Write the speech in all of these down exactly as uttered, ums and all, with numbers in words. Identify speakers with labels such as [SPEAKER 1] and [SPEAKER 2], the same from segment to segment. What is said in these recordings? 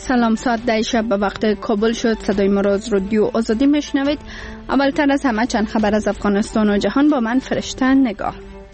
[SPEAKER 1] سلام، ساعت ده شب به وقت کابل شد. صدای ما را از رادیو آزادی میشنوید. اولتر از همه چند خبر از افغانستان و جهان با من فرشتن نگاه.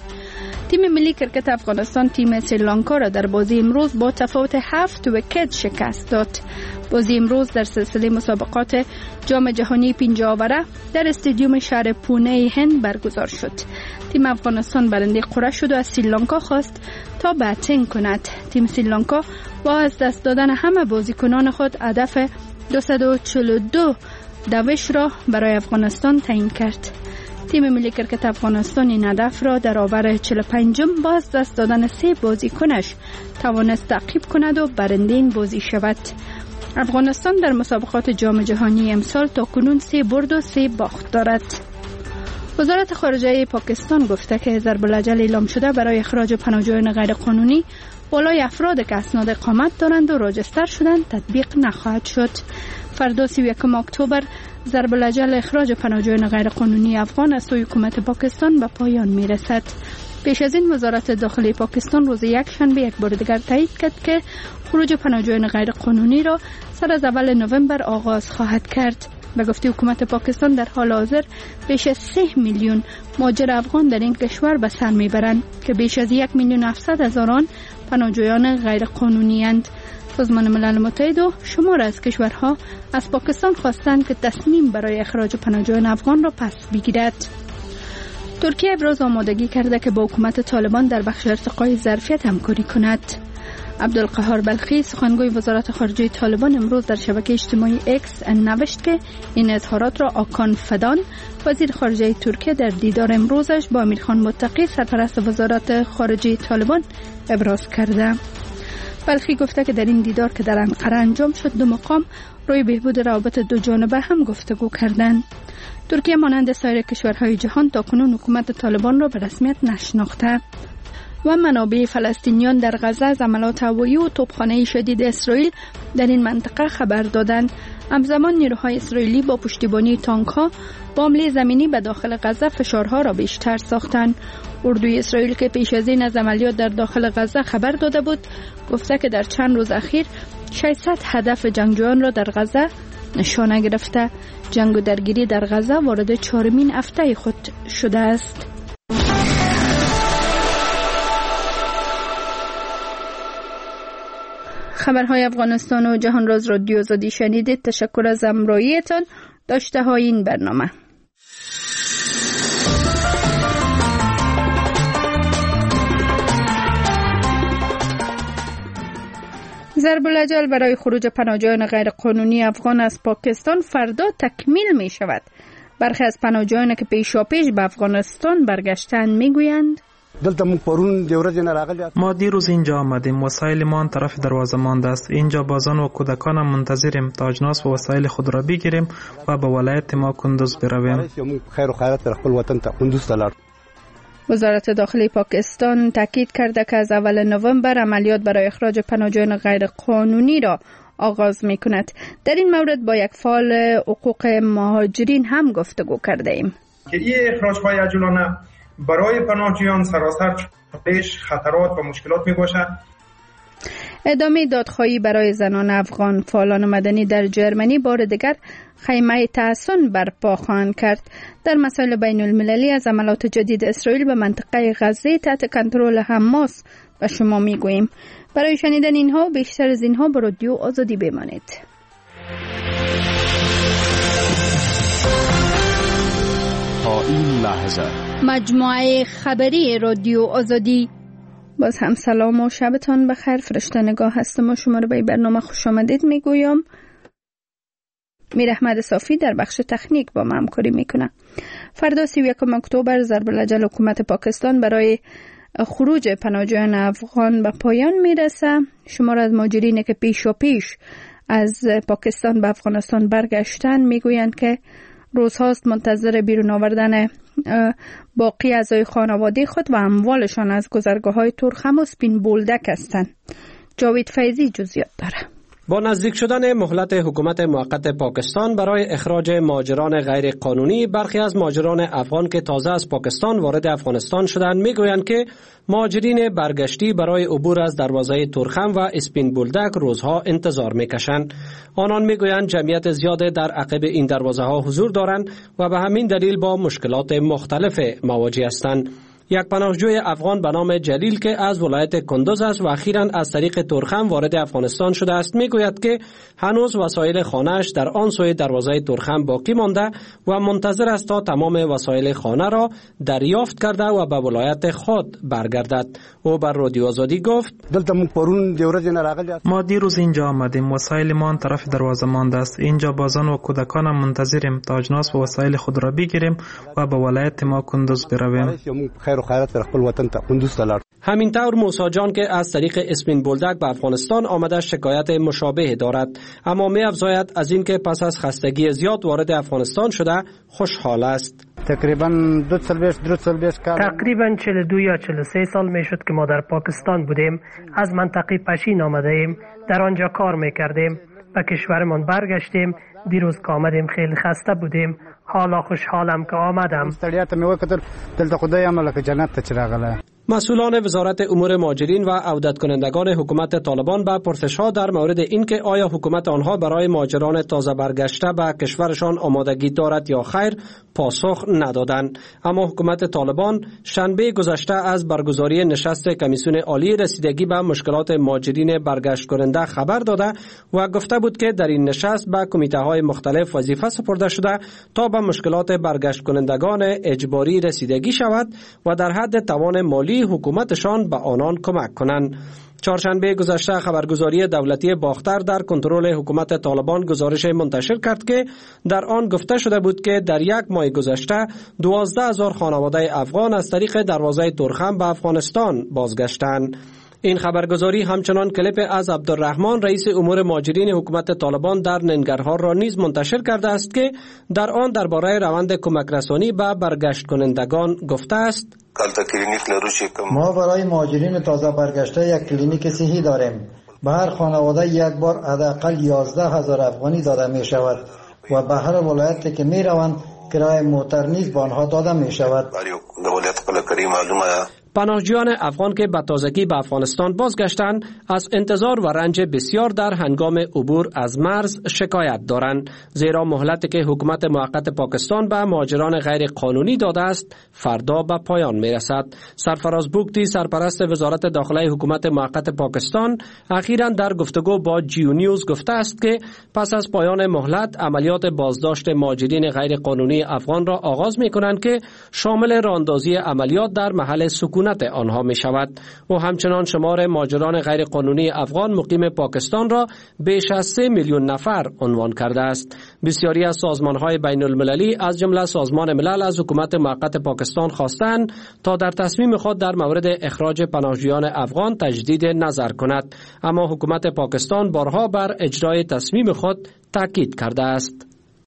[SPEAKER 1] تیم ملی کرکت افغانستان تیم سریلانکا را در بازی امروز با تفاوت هفت ویکت شکست داد. بازی امروز در سلسله مسابقات جام جهانی پنجاه آوره در استادیوم شهر پونه هند برگزار شد. تیم افغانستان برنده قرعه شد و از سریلانکا خواست تا بتینگ کند. تیم سریلانکا با از دست دادن همه بازیکنان خود هدف دویست و چهل و دو دوش را برای افغانستان تعیین کرد. تیم ملی کرکت افغانستان این هدف را در آور چهل و پنجم با از دست دادن سه بازیکنش توانست تعقیب کند و برنده این بازی شود. افغانستان در مسابقات جام جهانی امسال تا کنون سه برد و سه باخت دارد. وزارت خارجه پاکستان گفته که ضرب الاجل اعلام شده برای اخراج پناهجویان غیرقانونی بالای افراد که اسناد اقامت دارند و راجستر شدند تطبیق نخواهد شد. فردا سی و یکم اکتبر ضرب الاجل اخراج پناهجویان غیرقانونی افغان از سوی حکومت پاکستان به پایان میرسد. پیش از این وزارت داخلی پاکستان روز یک شنبه یک بار دیگر تایید کرد که خروج پناهجویان غیرقانونی را سر از اول نوامبر آغاز خواهد کرد. به گفته حکومت پاکستان در حال حاضر بیش از سه میلیون مهاجر افغان در این کشور به سر میبرند که بیش از یک میلیون هفتصد هزار آن پناهجویان غیرقانونی اند. سازمان ملل متحد و شمار از کشورها از پاکستان خواستند که تصمیم برای اخراج پناهجویان افغان را پس بگیرد. ترکیه ابراز آمادگی کرده که با حکومت طالبان در بخش ارتقای ظرفیت همکاری کند. عبدالقهار بلخی سخنگوی وزارت خارجه طالبان امروز در شبکه اجتماعی اکس نوشت که این اظهارات را آکان فدان وزیر خارجه ترکیه در دیدار امروزش با امیرخان متقی سرپرست وزارت خارجه طالبان ابراز کرده. بلخی گفته که در این دیدار که در انقره انجام شد دو مقام روی بهبود روابط دو جانبه هم گفتگو کردند. ترکیه مانند سایر کشورهای جهان تاکنون حکومت طالبان را به رسمیت نشناخته و منابع فلسطینیان در غزه از عملات هوایی و توپخانه شدید اسرائیل در این منطقه خبر دادند. همزمان نیروهای اسرائیلی با پشتیبانی تانک‌ها با حمله زمینی به داخل غزه فشارها را بیشتر ساختند. اردوی اسرائیل که پیش از این از عملیات در داخل غزه خبر داده بود گفته که در چند روز اخیر ششصد هدف جنگجویان را در غزه نشانه گرفته. جنگ و درگیری در غزه وارد چهارمین هفته خود شده است. خبرهای افغانستان و جهان را از رادیو آزادی شنیدید. تشکر از همراهیتان. داشته های این برنامه. ضرب الاجل برای خروج پناهجویان غیرقانونی افغان از پاکستان فردا تکمیل می شود. برخی از پناهجویان که پیشاپیش به افغانستان برگشتند می گویند
[SPEAKER 2] ما دیروز اینجا آمدیم. وسایل ما طرف دروازه مانده است. اینجا بازان و کودکان منتظریم تا اجناس و وسایل خود را بگیریم و به ولایت ما کندوز برویم.
[SPEAKER 1] وزارت داخلی پاکستان تاکید کرده که از اول نوامبر عملیات برای اخراج پناهجویان غیرقانونی را آغاز می کند. در این مورد با یک فعال حقوق مهاجرین هم گفتگو کرده ایم.
[SPEAKER 3] که این اخراج‌های عاجلانه برای پناهجویان سراسر چالش، خطرات و مشکلات می باشد.
[SPEAKER 1] ادامه دادخواهی برای زنان افغان. فعالان مدنی در جرمنی بار دیگر خیمه تحسن برپا خواهند کرد. در مسائل بین المللی از عملات جدید اسرائیل به منطقه غزه تحت کنترل حماس و شما می گوییم. برای شنیدن اینها و بیشتر از اینها با رادیو آزادی بمانید.
[SPEAKER 4] تا این لحظه
[SPEAKER 1] مجموعه خبری رادیو آزادی. باز هم سلام و شبتان بخیر. فرشته نگاه هستم و شما رو به برنامه خوش آمدید میگویم. میر احمد صافی در بخش تکنیک با ما همکاری میکنه. فردا سی و یکم اکتبر ضرب الاجل حکومت پاکستان برای خروج پناهجویان افغان به پایان میرسه. شمار از مهاجرین که پیش و پیش از پاکستان به افغانستان برگشتن میگویند که روزهاست منتظر بیرون آوردن باقی اعضای خانواده خود و اموالشان از گذرگاه‌های ترخم و سپین بولدک هستند. جاوید فیضی جزئیات داره.
[SPEAKER 5] با نزدیک شدن مهلت حکومت موقت پاکستان برای اخراج مهاجران غیر قانونی، برخی از مهاجران افغان که تازه از پاکستان وارد افغانستان شدند میگویند که مهاجرین برگشتی برای عبور از دروازه تورخم و اسپین بولدک روزها انتظار میکشند. آنان میگویند جمعیت زیاد در عقب این دروازه ها حضور دارند و به همین دلیل با مشکلات مختلف مواجه هستند. یک پناهجوی افغان به نام جلیل که از ولایت کندوز است و اخیراً از طریق تورخم وارد افغانستان شده است میگوید که هنوز وسایل خانه‌اش در آن سوی دروازه تورخم باقی مانده و منتظر است تا تمام وسایل خانه را دریافت کرده و به ولایت خود برگردد. او بر رادیو آزادی گفت:
[SPEAKER 2] ما دیروز اینجا آمدیم، وسایل ما آن طرف دروازه مانده است. اینجا بازان و کودکانم منتظریم تا اجناس و وسایل خود را بگیریم و به ولایت ما کندوز برویم.
[SPEAKER 5] همین طور موسی جان که از طریق اسپین بولدک به افغانستان آمده شکایت مشابه دارد، اما می افزاید از اینکه پس از خستگی زیاد وارد افغانستان شده خوشحال است.
[SPEAKER 6] تقریبا دو سال بیش دو سال بیش کار تقریبا چهل و دو یا چهل و سه سال می شد که ما در پاکستان بودیم. از منطقه پشین آمده ایم، در آنجا کار می کردیم، به کشورمان برگشتیم. دیروز که آمدیم خیلی خسته بودیم، حالا خوشحالم که آمدم.
[SPEAKER 5] مسئولان وزارت امور مهاجرین و عودت کنندگان حکومت طالبان به پرسش‌ها در مورد اینکه آیا حکومت آنها برای مهاجران تازه برگشته به کشورشان آمادگی دارد یا خیر پاسخ ندادند. اما حکومت طالبان شنبه گذشته از برگزاری نشست کمیسیون عالی رسیدگی به مشکلات مهاجرین برگشت کننده خبر داده و گفته بود که در این نشست به کمیته‌های مختلف وظیفه سپرده شده تا به مشکلات برگشت کنندگان اجباری رسیدگی شود و در حد توان مالی حکومتشان به آنان کمک کنند. چهارشنبه گذشته خبرگزاری دولتی باختر در کنترل حکومت طالبان گزارش منتشر کرد که در آن گفته شده بود که در یک ماه گذشته دوازده هزار خانواده افغان از طریق دروازه تورخم به افغانستان بازگشتند. این خبرگزاری همچنان کلیپ از عبدالرحمن رئیس امور مهاجرین حکومت طالبان در ننگرهار را نیز منتشر کرده است که در آن درباره روند کمک رسانی به برگشت کنندگان گفته است:
[SPEAKER 7] ما برای مهاجرین تازه برگشته یک کلینیک صحی داریم. به هر خانواده یک بار حداقل یازده هزار افغانی داده می شود و به هر ولایتی که می روند کرایه موتر نیز به آنها داده می شود.
[SPEAKER 5] پناهجویان افغان که به تازگی به افغانستان بازگشتند از انتظار و رنج بسیار در هنگام عبور از مرز شکایت دارند، زیرا مهلتی که حکومت موقت پاکستان به مهاجران غیر قانونی داده است فردا به پایان می رسد. سرفراز بوگتی سرپرست وزارت داخله حکومت موقت پاکستان اخیراً در گفتگو با جیو نیوز گفته است که پس از پایان مهلت عملیات بازداشت مهاجرین غیر قانونی افغان را آغاز می کنند که شامل راهاندازی عملیات در محل سکونت آنها می شود. و همچنان شمار مهاجران غیر قانونی افغان مقیم پاکستان را بیش از سه میلیون نفر عنوان کرده است. بسیاری از سازمان‌های بین المللی از جمله سازمان ملل از حکومت موقت پاکستان خواستند تا در تصمیم خود در مورد اخراج پناهجویان افغان تجدید نظر کند، اما حکومت پاکستان بارها بر اجرای تصمیم خود تاکید کرده است.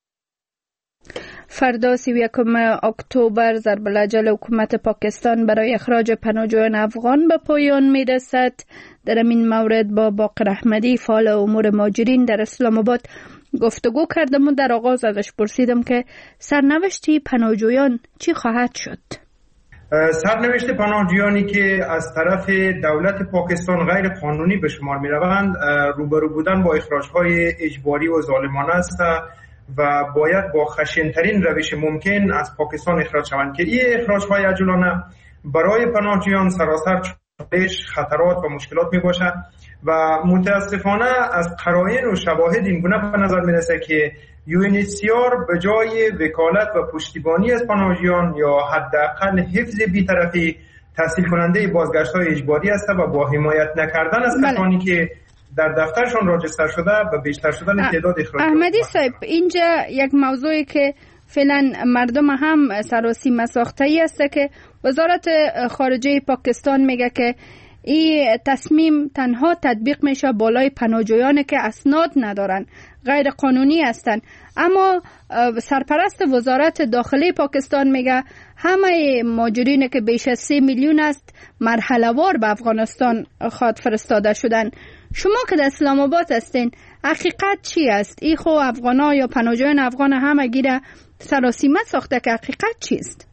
[SPEAKER 1] فردا سی و یکم اکتبر ضرب الاجل حکومت پاکستان برای اخراج پناهجویان افغان به پایان می رسد. در این مورد با باقر احمدی فعال امور مهاجرین در اسلام آباد گفتگو کردم و در آغاز ازش پرسیدم که سرنوشت پناهجویان چی خواهد شد.
[SPEAKER 3] سرنوشت پناهجویانی که از طرف دولت پاکستان غیر قانونی به شمار می روند روبرو بودن با اخراج‌های اجباری و ظالمانه است و باید با خشن‌ترین روش ممکن از پاکستان اخراج شوند که این اخراج‌های عاجلانه برای پناهجویان سراسر چالش، خطرات و مشکلات میباشد و متاسفانه از قرائن و شواهد این گونه به نظر میرسه که یو ان اچ سی آر به جای وکالت و پشتیبانی از پناهجویان یا حداقل حفظ بی‌طرفی تسهیل کننده بازگشت‌های اجباری است و با حمایت نکردن از کسانی که در دفترشون راجستر شده و بیشتر شدن تعداد اخراجات.
[SPEAKER 1] احمدی صاحب، اینجا یک موضوعی که فعلا مردم هم سراسی مساخته‌ای است که وزارت خارجه پاکستان میگه که این تصمیم تنها تطبیق میشه بالای پناهجویانی که اسناد ندارن، غیر قانونی هستند. اما سرپرست وزارت داخلی پاکستان میگه همه مهاجرین که بیش از سه میلیون است مرحله وار به افغانستان خواد فرستاده شدن. شما که در اسلام آباد هستین، حقیقت چی است؟ ای خو افغانا یا پناهجویان افغان همه گیره سراسیمه ساخته که حقیقت چیست؟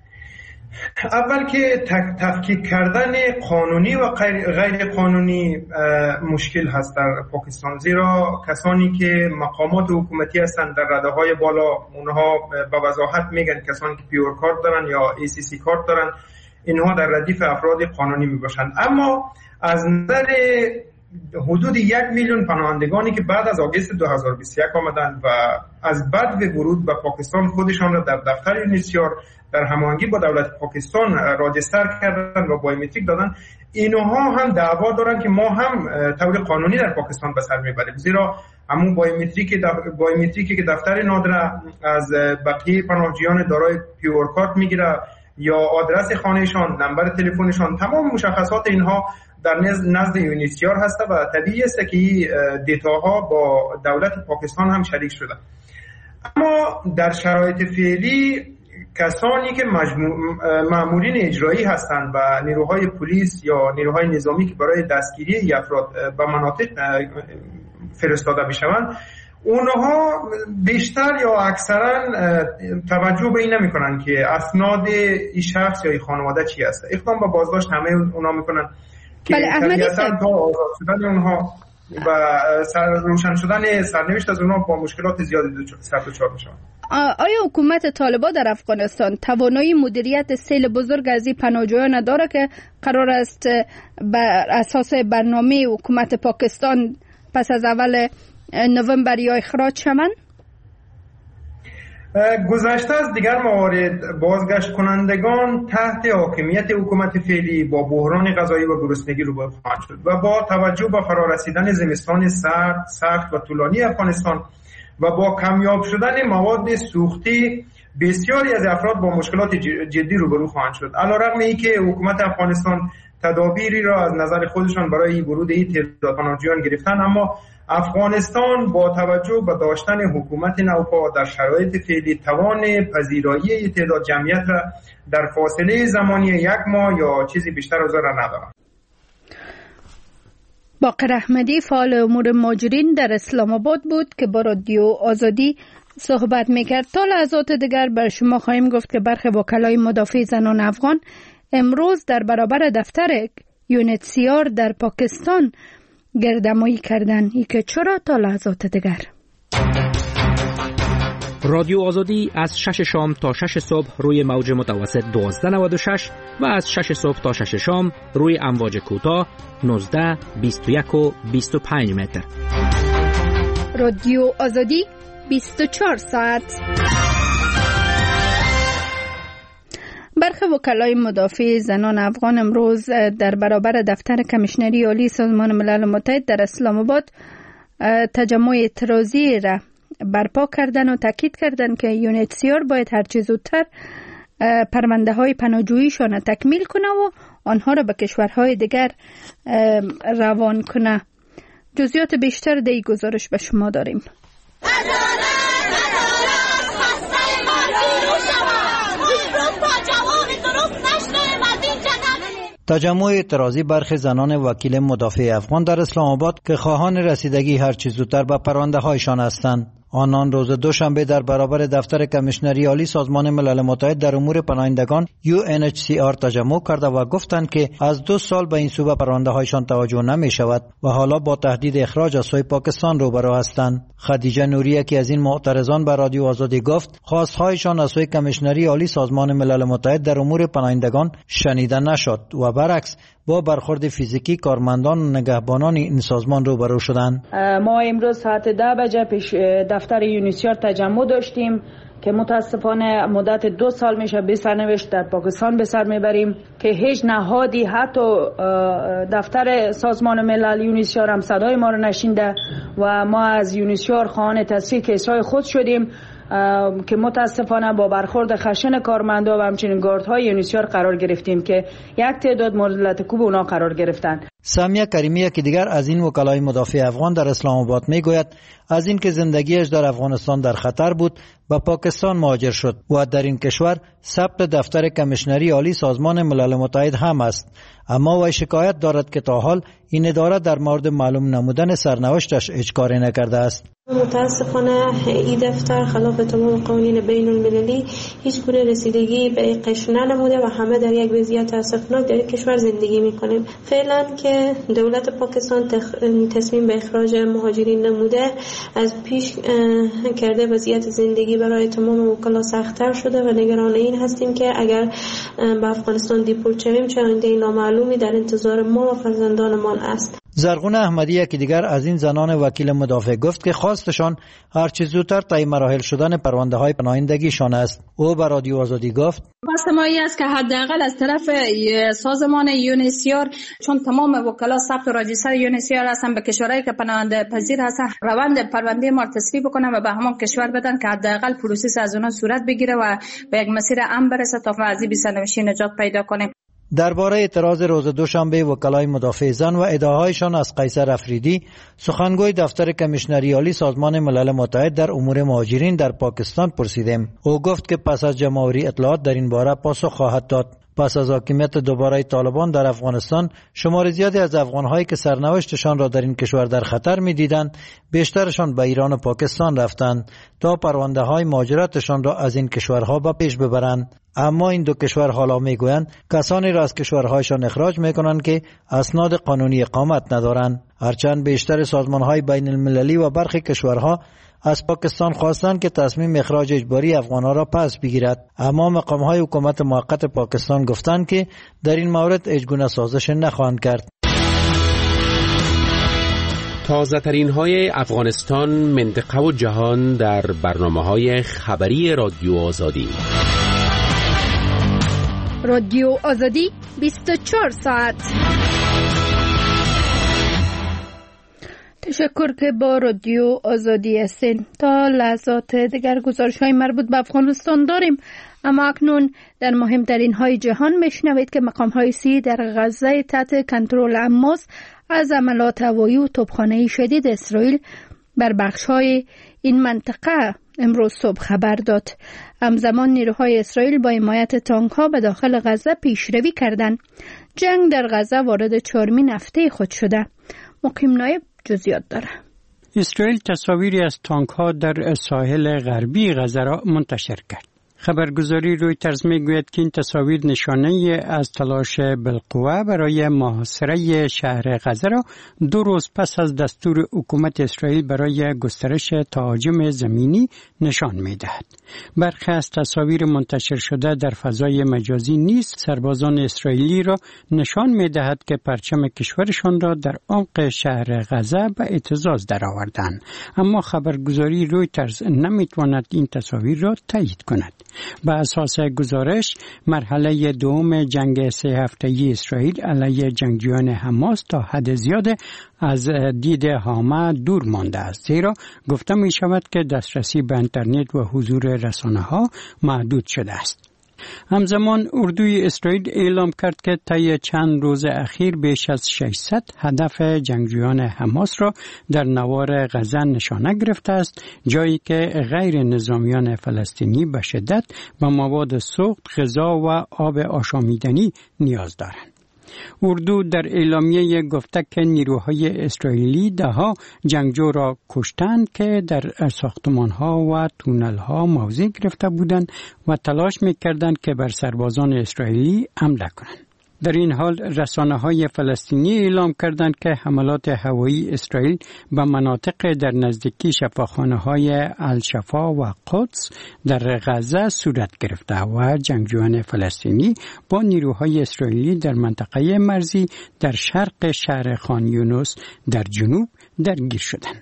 [SPEAKER 3] اول که تفکیک کردن قانونی و غیر قانونی مشکل هست در پاکستان، زیرا کسانی که مقامات حکومتی هستند در رده های بالا، اونها به وضاحت میگن کسانی که پیور کارت دارن یا ای سی سی کارت دارن اینها در ردیف افراد قانونی می باشند. اما از نظر حدود یک میلیون پناهندگانی که بعد از آگوست دو هزار و بیست و یک آمدند و از بعد به ورود به پاکستان خودشان را در دفتر یونیسیار در هماهنگی با دولت پاکستان راجستر کردن و بایومتریک دادن، اینها هم دعوا دارن که ما هم طور قانونی در پاکستان به سر میبریم، زیرا همون بایومتریک بایومتریکی که دفتر نادره از بقیه پناهجویان دارای پیور کارت میگیره یا آدرس خانهشان، نمبر تلفنشان، تمام مشخصات اینها در نزد یونیسیار هسته و طبیعی است که این دیتاها با دولت پاکستان هم شریک شده. اما در شرایط فعلی کسانی که مامورین اجرایی هستند و نیروهای پلیس یا نیروهای نظامی که برای دستگیری ای افراد به مناطق فرستاده میشوند، اونها بیشتر یا اکثرا توجه به این نمی کنن که اسناد این شخص یا این خانواده چی هست. اقدام به بازداشت همه اونها میکنن که طبیعتاً تا آزاد شدن اونها و روشن شدن سرنوشت از اونها با مشکلات زیادی سر دچار میشن.
[SPEAKER 1] آیا حکومت طالبان در افغانستان توانایی مدیریت سیل بزرگ از این پناهجویان داره که قرار است بر اساس برنامه حکومت پاکستان پس از اول نوامبر یا اخراج شوند؟
[SPEAKER 3] گذشته از دیگر موارد بازگشت کنندگان تحت حاکمیت حکومت فعلی با بحران غذایی و گرسنگی روبرو خواهند شد و با توجه به فرارسیدن زمستان سرد، سخت و طولانی افغانستان و با کمیاب شدن مواد سوختی بسیاری از افراد با مشکلات جدی روبرو خواهند شد. علیرغم اینکه حکومت افغانستان تدابیری را از نظر خودشان برای ورود این تعداد پناهجویان گرفتن، اما افغانستان با توجه به داشتن حکومت نوپا در شرایط فعلی توان پذیرایی این تعداد جمعیت را در فاصله زمانی یک ماه یا چیزی بیشتر از آن را ندارد.
[SPEAKER 1] باقر احمدی فعال امور مهاجرین در اسلام آباد بود که با رادیو آزادی صحبت میکرد. تا لحظات دیگر بر شما خواهیم گفت که برخی وکلای مدافع زنان افغان امروز در برابر دفتر یونیسیار در پاکستان گردمایی کردند. ای که چرا؟ تا لحظات دیگر.
[SPEAKER 5] رادیو آزادی از شش شام تا شش صبح روی موج متوسط دوازده نود و شش و از شش صبح تا شش شام روی امواج کوتاه نوزده، بیست و یک و بیست و پنج متر.
[SPEAKER 1] رادیو آزادی بیست و چهار ساعت. برخی وکلای مدافع زنان افغان امروز در برابر دفتر کمیشنری عالی سازمان ملل متحد در اسلام آباد تجمع اعتراضی را برپا کردن و تاکید کردن که یونیسیار باید هرچه زودتر پرونده های پناهجوییشان تکمیل کنه و آنها را به کشورهای دیگر روان کنه. جزئیات بیشتر در این گزارش به شما داریم.
[SPEAKER 7] تجمع اعتراضی برخی زنان وکیل مدافع افغان در اسلام آباد که خواهان رسیدگی هر چیز زودتر به پرونده هایشان هستند. آنان روز دوشنبه در برابر دفتر کمیشنری عالی سازمان ملل متحد در امور پناهندگان یو ان اچ سی آر تجمع کرده و گفتند که از دو سال به این سو به پرونده هایشان توجه نمی شود و حالا با تهدید اخراج از سوی پاکستان روبرو هستند. خدیجه نوری که از این معترضان به رادیو آزادی گفت خواستهایشان از سوی کمیشنری عالی سازمان ملل متحد در امور پناهندگان شنیده نشد و برعکس با برخورد فیزیکی کارمندان و نگهبانان این سازمان روبرو شدند.
[SPEAKER 8] ما امروز ساعت ده بجه پیش دفتر یونیسیار تجمع داشتیم که متاسفانه مدت دو سال میشه به سرنوشت در پاکستان به سر میبریم که هیچ نهادی حتی دفتر سازمان ملل یونیسیار هم صدای ما رو نشینده و ما از یونیسیار خواهان تصفیه کیسای خود شدیم که متاسفانه با برخورد خشن کارمندا و همچنین گاردهای یونیسیار قرار گرفتیم که یک تعداد مورد لطکوب اونا قرار گرفتن.
[SPEAKER 7] سامیه کریمی که دیگر از این وکلای مدافع افغان در اسلام آباد میگوید از این که زندگیش در افغانستان در خطر بود به پاکستان مهاجر شد و در این کشور ثبت دفتر کمیشنری عالی سازمان ملل متحد هم است، اما وی شکایت دارد که تا حال این اداره در مورد معلوم نمودن سرنوشتش هیچ کاری نکرده است.
[SPEAKER 9] متاسفانه این دفتر خلاف تمام قوانین بین المللی هیچ گونه رسیدگی به قش ننموده و همه در یک وضعیت اسفناک در این کشور زندگی میکنیم. فعلا که دولت پاکستان تصمیم به اخراج مهاجرین نموده، از پیش کرده وضعیت زندگی برای تمام وکلا سخت‌تر شده و نگران این هستیم که اگر به افغانستان دیپورت شویم چه آینده نامعلومی در انتظار ما و فرزندانمان است.
[SPEAKER 7] زرغون احمدی که دیگر از این زنان وکیل مدافع گفت که خواستشان هر چه زودتر طی مراحل شدن پرونده های پناهندگیشان است. او به رادیو آزادی گفت
[SPEAKER 10] خواست ما این است که حداقل از طرف سازمان یونیسیار، چون تمام وکلا ثبت راجستر یونیسیار هستن، به کشورهایی که پناهنده پذیر هستن روند پرونده ما تصویب کنن و به همان کشور بدن که حداقل پروسس از اونها صورت بگیره و به یک مسیر امن برسه تا از این بی‌سرنوشتی نجات پیدا کنیم.
[SPEAKER 7] درباره اعتراض روز دوشنبه وکلای مدافع زن و ادعاهایشان از قیصر افریدی، سخنگوی دفتر کمیشنری عالی سازمان ملل متحد در امور مهاجرین در پاکستان پرسیدیم. او گفت که پس از جمع‌آوری اطلاعات در این باره پاسخ خواهد داد. پس از حاکمیت دوباره طالبان در افغانستان، شمار زیادی از افغان‌هایی که سرنوشتشان را در این کشور در خطر می‌دیدند، بیشترشان به ایران و پاکستان رفتند تا پرونده‌های مهاجرتشان را از این کشورها به پیش ببرند. اما این دو کشور حالا میگویند کسانی را از کشورهایشان اخراج میکنند که اسناد قانونی اقامت ندارند. هرچند بیشتر سازمان‌های بین المللی و برخی کشورها از پاکستان خواستند که تصمیم اخراج اجباری افغان‌ها را پس بگیرد، اما مقام‌های حکومت موقت پاکستان گفتند که در این مورد هیچ گونه سازش نخواهند کرد.
[SPEAKER 11] تازه ترین های افغانستان، منطقه و جهان در برنامه های خبری رادیو آزادی.
[SPEAKER 1] رادیو آزادی بیست و چهار ساعت. تشکر که با رادیو آزادی هستین. تا لحظات دیگر گزارش های مربوط به افغانستان داریم، اما اکنون در مهمترین های جهان میشنوید که مقام های سی در غزه تحت کنترل حماس از عملات هوایی و توپخانه‌ای شدید اسرائیل بر بخش‌های این منطقه امروز صبح خبر داد. همزمان نیروهای اسرائیل با حمایت تانک‌ها به داخل غزه پیشروی کردند. جنگ در غزه وارد چهارمین هفته خود شده. مقیم نایب جزئیات داره.
[SPEAKER 12] اسرائیل تصاویری از تانک‌ها در ساحل غربی غزه را منتشر کرد. خبرگزاری رویترز میگوید که این تصاویر نشانه از تلاش بالقوه برای محاصره شهر غزه را دو روز پس از دستور حکومت اسرائیل برای گسترش تهاجم زمینی نشان میدهد. برخی از تصاویر منتشر شده در فضای مجازی نیز سربازان اسرائیلی را نشان میدهد که پرچم کشورشان را در عمق شهر غزه به اعتزاز درآوردند، اما خبرگزاری رویترز نمیتواند این تصاویر را تایید کند. به اساس گزارش، مرحله دوم جنگ سه هفته‌ای اسرائیل علیه جنگجویان حماس تا حد زیاد از دید همه دور مانده است، زیرا گفته می شود که دسترسی به اینترنت و حضور رسانه‌ها محدود شده است. همزمان اردوی اسرائیل اعلام کرد که طی چند روز اخیر بیش از ششصد هدف جنگجویان حماس را در نوار غزه نشانه گرفته است، جایی که غیر نظامیان فلسطینی به شدت به مواد سوخت، غذا و آب آشامیدنی نیاز دارند. اردو در اعلامیه گفته که نیروهای اسرائیلی دهها جنگجو را کشتند که در ساختمان‌ها و تونل‌ها موضع گرفته بودند و تلاش می‌کردند که بر سربازان اسرائیلی حمله کنند. در این حال رسانه‌های فلسطینی اعلام کردند که حملات هوایی اسرائیل به مناطق در نزدیکی شفاخانه‌های الشفا و قدس در غزه صورت گرفته و جنگجویان فلسطینی با نیروهای اسرائیلی در منطقه مرزی در شرق شهر خان یونس در جنوب درگیر شدند.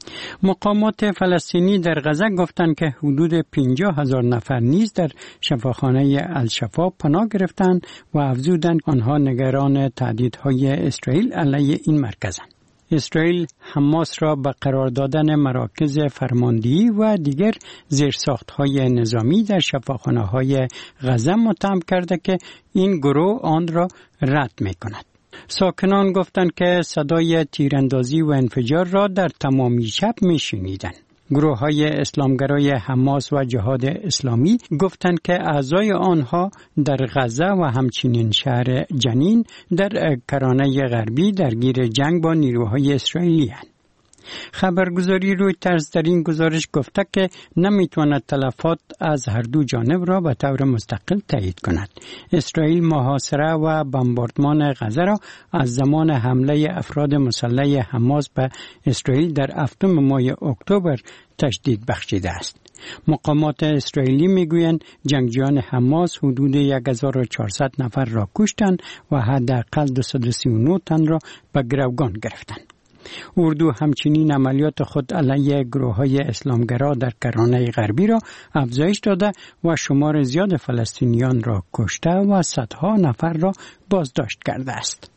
[SPEAKER 12] مقامات فلسطینی در غزه گفتند که حدود پنجاه هزار نفر نیز در شفاخانه الشفا پناه گرفتند و افزودند آنها نگران تهدیدهای اسرائیل علیه این مرکزند. اسرائیل حماس را به قرار دادن مراکز فرماندهی و دیگر زیرساخت‌های نظامی در شفاخانه‌های غزه متهم کرده که این گروه آن را رد می‌کند. ساکنان گفتند که صدای تیراندازی و انفجار را در تمامی شب می‌شنیدند. گروه های اسلامگرای حماس و جهاد اسلامی گفتند که اعضای آنها در غزه و همچنین شهر جنین در کرانه غربی درگیر جنگ با نیروهای اسرائیلی هستند. خبرگزاری رویترز در این گزارش گفته که نمیتواند تلفات از هر دو جانب را به طور مستقل تایید کند. اسرائیل محاصره و بمباردمان غزه را از زمان حمله افراد مسلح حماس به اسرائیل در هفتم ماه اکتبر تشدید بخشیده است. مقامات اسرائیلی میگویند جنگجویان حماس حدود هزار و چهارصد نفر را کشتند و حداقل دویست و سی و نه تن را به گروگان گرفتند. اردو همچنین عملیات خود علیه گروه‌های اسلامگرا در کرانه غربی را افزایش داده و شمار زیاد فلسطینیان را کشته و صدها نفر را بازداشت کرده است.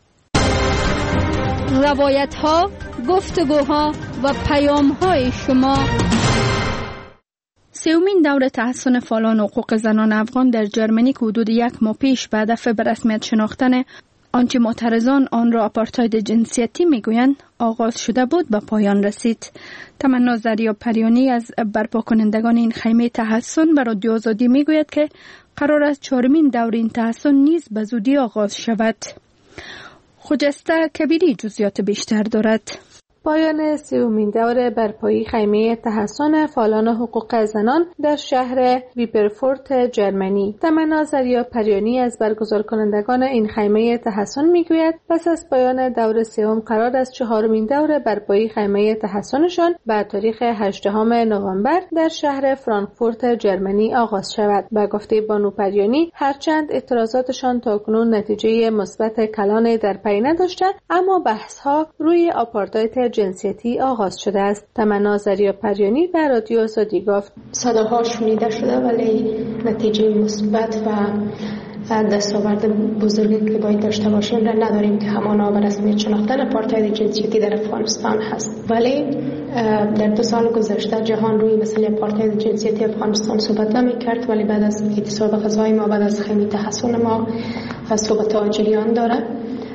[SPEAKER 1] روایت‌ها، گفتگوها و پیام‌های شما. سومین دور تحسن فعالان حقوق زنان افغان در جرمنی که حدود یک ماه پیش به هدف به رسمیت شناختن آنچه معترضان آن را آپارتاید جنسیتی میگویند آغاز شده بود به پایان رسید. تمنا زریا پریانی از برپا کنندگان این خیمه تحسن به رادیو آزادی میگوید که قرار است چهارمین دور این تحسن نیز به زودی آغاز شود. خجسته کبیری جزئیات بیشتر دارد.
[SPEAKER 13] پایان سومین دور برپایی خیمه تحسن فعالان حقوق زنان در شهر ویپرفورت جرمنی. تمنا زریا پریانی از برگزار کنندگان این خیمه تحسن میگوید پس از پایان دور سوم قرار است چهارمین دور برپایی خیمه تحسنشان به تاریخ هجدهم نوامبر در شهر فرانکفورت جرمنی آغاز شود. به گفته بانو پریانی هرچند اعتراضاتشان تاکنون نتیجه مثبت کلان در پی نداشته، اما بحث‌ها روی آپارتاید جنسیتی آغاز شده است. تمنا زریا پریانی به رادیو آزادی گفت
[SPEAKER 14] صداها شنیده شده ولی نتیجه مثبت و دستاورد بزرگی که باید داشته باشیم را نداریم که همانا به رسمیت شناختن آپارتاید جنسیتی در افغانستان هست. ولی در دو سال گذشته جهان روی مسئله آپارتاید جنسیتی افغانستان صحبت نمی کرد، ولی بعد از اعتصاب غذایی ما، بعد از خیمه تحسن ما صحبت جریان داره